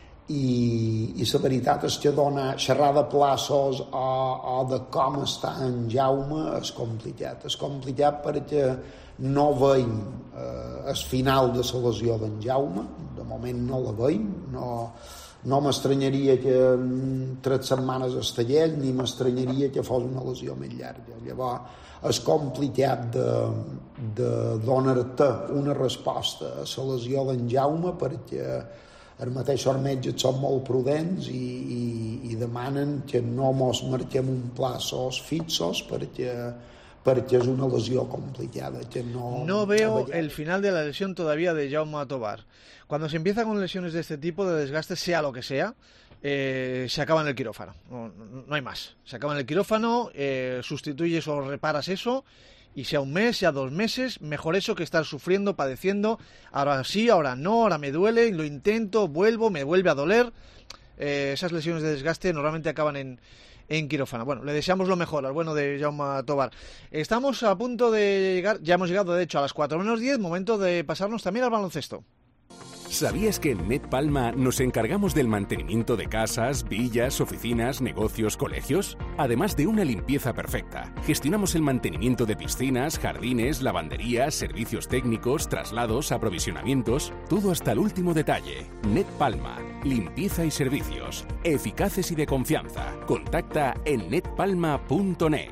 S22: I, i la veritat és que donar xerrar de plaços o, o de com està en Jaume és complicat. És complicat perquè no veiem eh, el final de la lesió d'en Jaume, de moment no la veiem, no, no m'estranyaria que en tres setmanes estallés, ni m'estranyaria que fos una lesió més llarga. Llavors és complicat de, de donar-te una resposta a la lesió d'en Jaume perquè els mateixos metges són molt prudents i, i, i demanen que no mos marquem un plazos fixos perquè, perquè es una lesión complicada. Que no,
S4: no veo el final de la lesión todavía de Jaume Tobar. Cuando se empieza con lesiones de este tipo, de desgaste, sea lo que sea, eh, se acaba en el quirófano. No, no, no hay más. Se acaba en el quirófano, eh, sustituyes o reparas eso. Y sea un mes, sea dos meses, mejor eso que estar sufriendo, padeciendo, ahora sí, ahora no, ahora me duele, lo intento, vuelvo, me vuelve a doler. Eh, esas lesiones de desgaste normalmente acaban en, en quirófano. Bueno, le deseamos lo mejor al bueno de Jaume Tobar. Estamos a punto de llegar, ya hemos llegado de hecho a las cuatro menos diez, momento de pasarnos también al baloncesto.
S11: ¿Sabías que en Net Palma nos encargamos del mantenimiento de casas, villas, oficinas, negocios, colegios? Además de una limpieza perfecta, gestionamos el mantenimiento de piscinas, jardines, lavanderías, servicios técnicos, traslados, aprovisionamientos, todo hasta el último detalle. Net Palma, limpieza y servicios, eficaces y de confianza. Contacta en net palma punto net.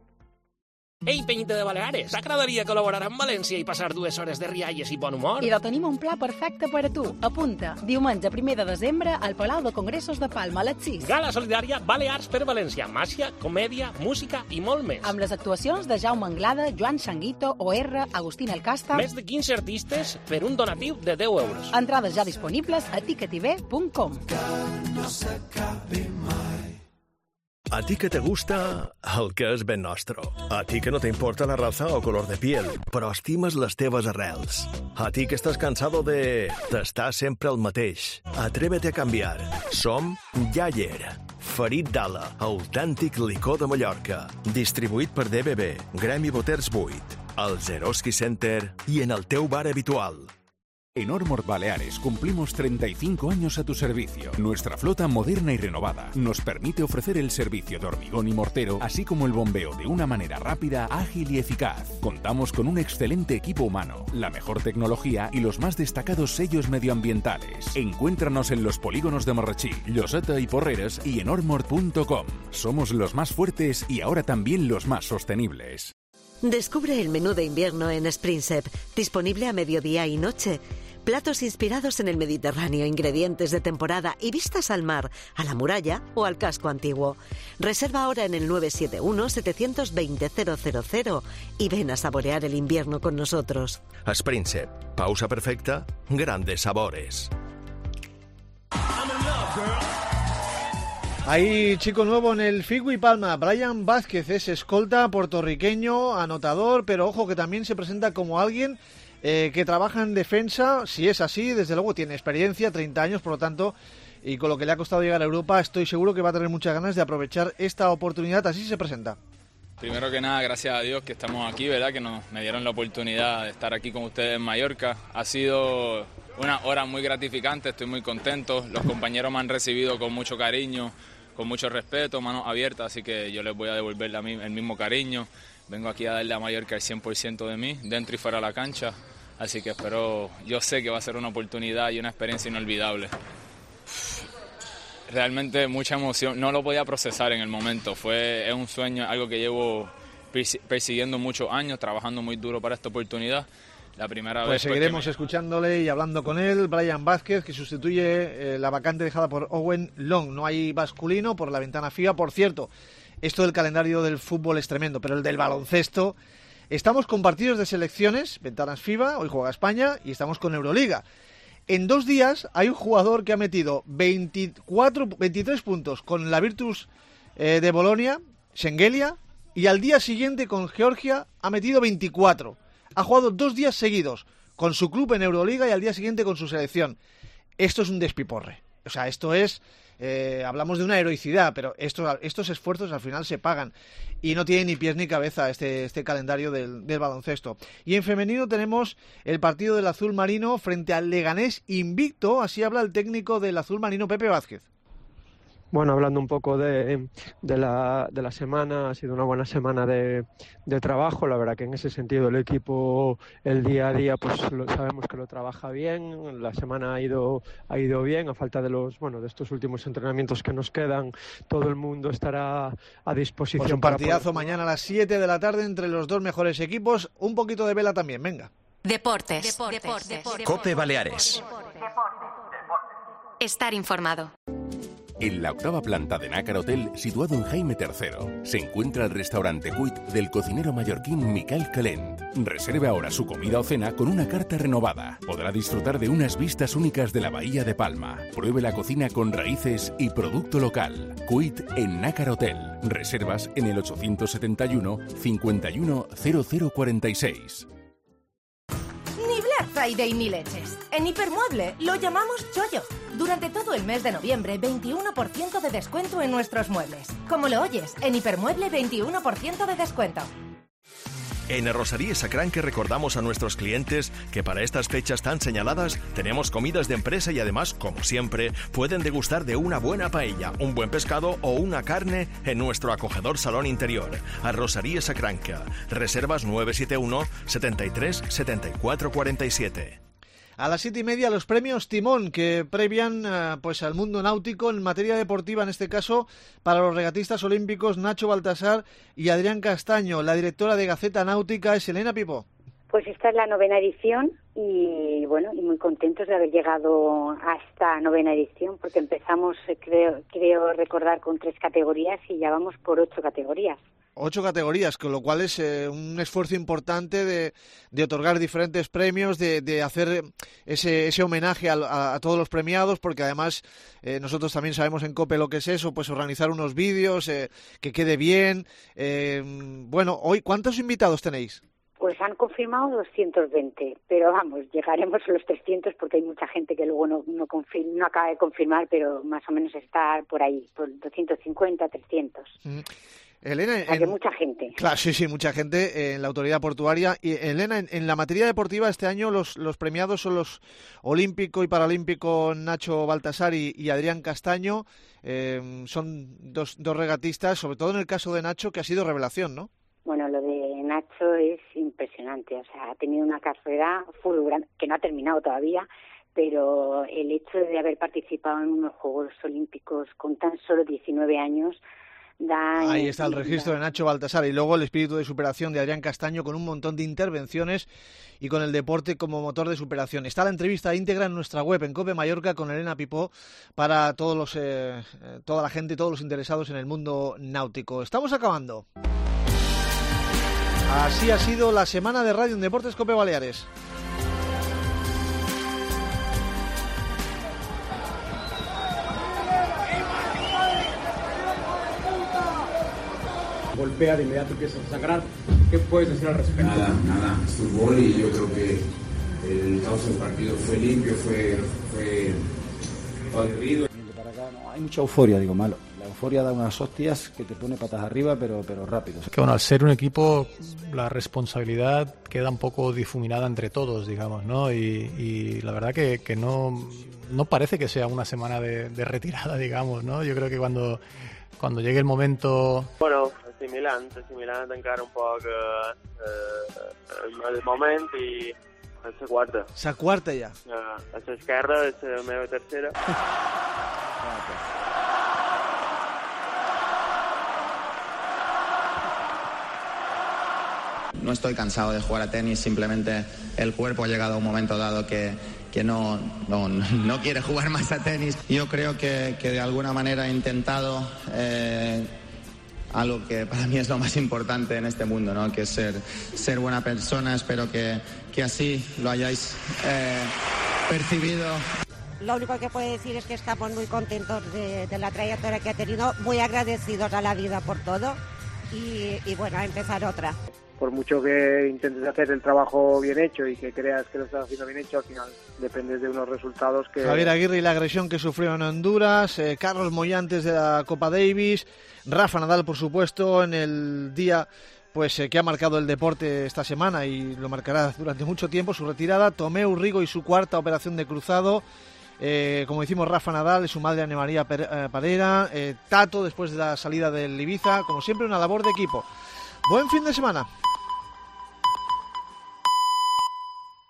S3: Ei, Penyita de Baleares, t'agradaria col·laborar amb València i passar dues hores de rialles i bon humor?
S7: I tenim un pla perfecte per a tu. Apunta, diumenge primer de desembre al Palau de Congressos de Palma a les sis.
S3: Gala solidària Balears per València, màgia, comèdia, música i molt més.
S7: Amb les actuacions de Jaume Anglada, Joan Sanguito, O R, Agustín Alcasta...
S3: Més de quinze artistes per un donatiu de deu euros.
S7: Entrades ja disponibles a ticketiv punt com.
S9: No s'acabi mai. A ti que te gusta el que és ben nostre. A ti que no te importa la raza o color de piel, però estimes les teves arrels. A ti que estàs cansado de tastar sempre el mateix. Atrévete a canviar. Som Jayer. Ferit d'Ala, autèntic licor de Mallorca. Distribuït per D B B, Gremi Boters vuit, al Zeroski Center i en el teu bar habitual.
S11: En Ormord Baleares cumplimos treinta y cinco años a tu servicio. Nuestra flota moderna y renovada nos permite ofrecer el servicio de hormigón y mortero, así como el bombeo de una manera rápida, ágil y eficaz. Contamos con un excelente equipo humano, la mejor tecnología y los más destacados sellos medioambientales. Encuéntranos en los polígonos de Marratxí, Lloseta y Porreres y en ormord punto com. Somos los más fuertes y ahora también los más sostenibles.
S20: Descubre el menú de invierno en Sprinsep, disponible a mediodía y noche. Platos inspirados en el Mediterráneo, ingredientes de temporada y vistas al mar, a la muralla o al casco antiguo. Reserva ahora en el nueve siete uno, siete dos cero, cero cero cero y ven a saborear el invierno con nosotros.
S9: Sprinsep, pausa perfecta, grandes sabores.
S4: Hay chico nuevo en el Figui Palma. Brian Vázquez es escolta puertorriqueño, anotador, pero ojo que también se presenta como alguien eh, que trabaja en defensa. Si es así, desde luego tiene experiencia, treinta años, por lo tanto, y con lo que le ha costado llegar a Europa, estoy seguro que va a tener muchas ganas de aprovechar esta oportunidad. Así se presenta.
S23: Primero que nada, gracias a Dios que estamos aquí, ¿verdad? Que nos me dieron la oportunidad de estar aquí con ustedes en Mallorca. Ha sido una hora muy gratificante, estoy muy contento. Los compañeros me han recibido con mucho cariño, con mucho respeto, manos abiertas, así que yo les voy a devolver el mismo cariño. Vengo aquí a darle a Mallorca el cien por ciento de mí, dentro y fuera de la cancha, así que espero, yo sé que va a ser una oportunidad y una experiencia inolvidable. Realmente mucha emoción, no lo podía procesar en el momento, fue, es un sueño, algo que llevo persiguiendo muchos años, trabajando muy duro para esta oportunidad. La primera
S4: pues
S23: vez
S4: seguiremos
S23: me...
S4: escuchándole y hablando con él. Brian Vázquez, que sustituye eh, la vacante dejada por Owen Long. No hay masculino por la ventana FIBA. Por cierto, esto del calendario del fútbol es tremendo, pero el del baloncesto, estamos con partidos de selecciones, ventanas FIBA, hoy juega España, y estamos con Euroliga. En dos días hay un jugador que ha metido veinticuatro, veintitrés puntos con la Virtus eh, de Bolonia, Schengelia, y al día siguiente con Georgia ha metido veinticuatro. Ha jugado dos días seguidos con su club en Euroliga y al día siguiente con su selección. Esto es un despiporre. O sea, esto es... Eh, hablamos de una heroicidad, pero estos, estos esfuerzos al final se pagan y no tiene ni pies ni cabeza este, este calendario del, del baloncesto. Y en femenino tenemos el partido del azul marino frente al Leganés invicto, así habla el técnico del azul marino, Pepe Vázquez.
S8: Bueno, hablando un poco de, de, la, de la semana, ha sido una buena semana de, de trabajo. La verdad que en ese sentido el equipo, el día a día, pues lo, sabemos que lo trabaja bien. La semana ha ido ha ido bien, a falta de los bueno de estos últimos entrenamientos que nos quedan. Todo el mundo estará a disposición.
S4: Pues un partidazo para... mañana a las siete de la tarde entre los dos mejores equipos. Un poquito de vela también, venga.
S1: Deportes. Deportes. Deportes. Deportes.
S10: Cope Baleares.
S1: Estar informado.
S11: En la octava planta de Nácar Hotel, situado en Jaime tercero, se encuentra el restaurante Cuit del cocinero mallorquín Miquel Calent. Reserve ahora su comida o cena con una carta renovada. Podrá disfrutar de unas vistas únicas de la Bahía de Palma. Pruebe la cocina con raíces y producto local. Cuit en Nácar Hotel. Reservas en el ochocientos setenta y uno, cincuenta y uno, cero cero cuarenta y seis.
S12: Ni Black Friday ni leches. En Hipermueble lo llamamos chollo. Durante todo el mes de noviembre, veintiuno por ciento de descuento en nuestros muebles. Como lo oyes, en Hipermueble veintiuno por ciento de descuento.
S10: En Arrosaría Sacranque recordamos a nuestros clientes que para estas fechas tan señaladas tenemos comidas de empresa y además, como siempre, pueden degustar de una buena paella, un buen pescado o una carne en nuestro acogedor salón interior. Arrosaría Sacranque. Reservas nueve siete uno, setenta y tres, setenta y cuatro cuarenta y siete.
S4: A las siete y media los premios Timón, que previan uh, pues al mundo náutico en materia deportiva, en este caso para los regatistas olímpicos Nacho Baltasar y Adrián Castaño. La directora de Gaceta Náutica es Elena Pipó.
S24: Pues esta es la novena edición y bueno, y muy contentos de haber llegado a esta novena edición, porque empezamos, creo, creo recordar, con tres categorías y ya vamos por ocho categorías.
S4: Ocho categorías, con lo cual es eh, un esfuerzo importante de, de otorgar diferentes premios, de, de hacer ese, ese homenaje a, a, a todos los premiados, porque además eh, nosotros también sabemos en COPE lo que es eso, pues organizar unos vídeos, eh, que quede bien. Eh, bueno, hoy, ¿cuántos invitados tenéis?
S24: Pues han confirmado doscientos veinte, pero vamos, llegaremos a los trescientos porque hay mucha gente que luego no no, confirma, no acaba de confirmar, pero más o menos está por ahí, por doscientos cincuenta, trescientos. Mm.
S4: Elena,
S24: en, que mucha gente.
S4: Claro, sí, sí, mucha gente en la autoridad portuaria. Y Elena, en, en la materia deportiva este año los, los premiados son los olímpico y paralímpico Nacho Baltasar y, y Adrián Castaño. Eh, son dos, dos regatistas, sobre todo en el caso de Nacho, que ha sido revelación, ¿no?
S24: Bueno, lo de Nacho es impresionante. O sea, ha tenido una carrera fulgurante, que no ha terminado todavía, pero el hecho de haber participado en unos Juegos Olímpicos con tan solo diecinueve años... Da,
S4: Ahí está el registro
S24: da.
S4: de Nacho Baltasar y luego el espíritu de superación de Adrián Castaño con un montón de intervenciones y con el deporte como motor de superación. Está la entrevista íntegra en nuestra web en Cope Mallorca con Elena Pipó para todos los, eh, toda la gente, todos los interesados en el mundo náutico. Estamos acabando. Así ha sido la semana de Radio en Deportes Cope Baleares.
S25: Golpea de inmediato, empieza a sangrar. ¿Qué puedes decir al respecto?
S26: Nada, nada, es fútbol y yo creo que el causa del partido fue limpio, fue, fue aguerrido.
S27: Para acá no hay mucha euforia, digo malo. La euforia da unas hostias que te pone patas arriba, pero, pero rápido.
S6: Que bueno, al ser un equipo, la responsabilidad queda un poco difuminada entre todos, digamos, ¿no? Y, y la verdad que, que no, no parece que sea una semana de, de retirada, digamos, ¿no? Yo creo que cuando, cuando llegue el momento...
S28: Bueno, assimilant, assimilant encara un poc eh, el moment i és la quarta.
S4: La quarta ja.
S28: Eh, a l'esquerra és la meva tercera.
S29: No estoy cansado de jugar a tenis, simplemente el cuerpo ha llegado a un momento dado que, que no, no, no quiere jugar más a tenis. Yo creo que, que de alguna manera he intentado... Eh, algo que para mí es lo más importante en este mundo, ¿no? Que es ser, ser buena persona. Espero que, que así lo hayáis eh, percibido.
S2: Lo único que puedo decir es que estamos muy contentos de, de la trayectoria que ha tenido, muy agradecidos a la vida por todo y, y bueno, a empezar otra.
S13: Por mucho que intentes hacer el trabajo bien hecho y que creas que lo estás haciendo bien hecho, al final dependes de unos resultados que...
S4: Javier Aguirre y la agresión que sufrió en Honduras, eh, Carlos Moyantes de la Copa Davis, Rafa Nadal, por supuesto, en el día pues eh, que ha marcado el deporte esta semana y lo marcará durante mucho tiempo, su retirada, Tomeu Rigo y su cuarta operación de cruzado, eh, como decimos, Rafa Nadal y su madre Ana María Parera, eh, Tato después de la salida del Ibiza, como siempre una labor de equipo. Buen fin de semana.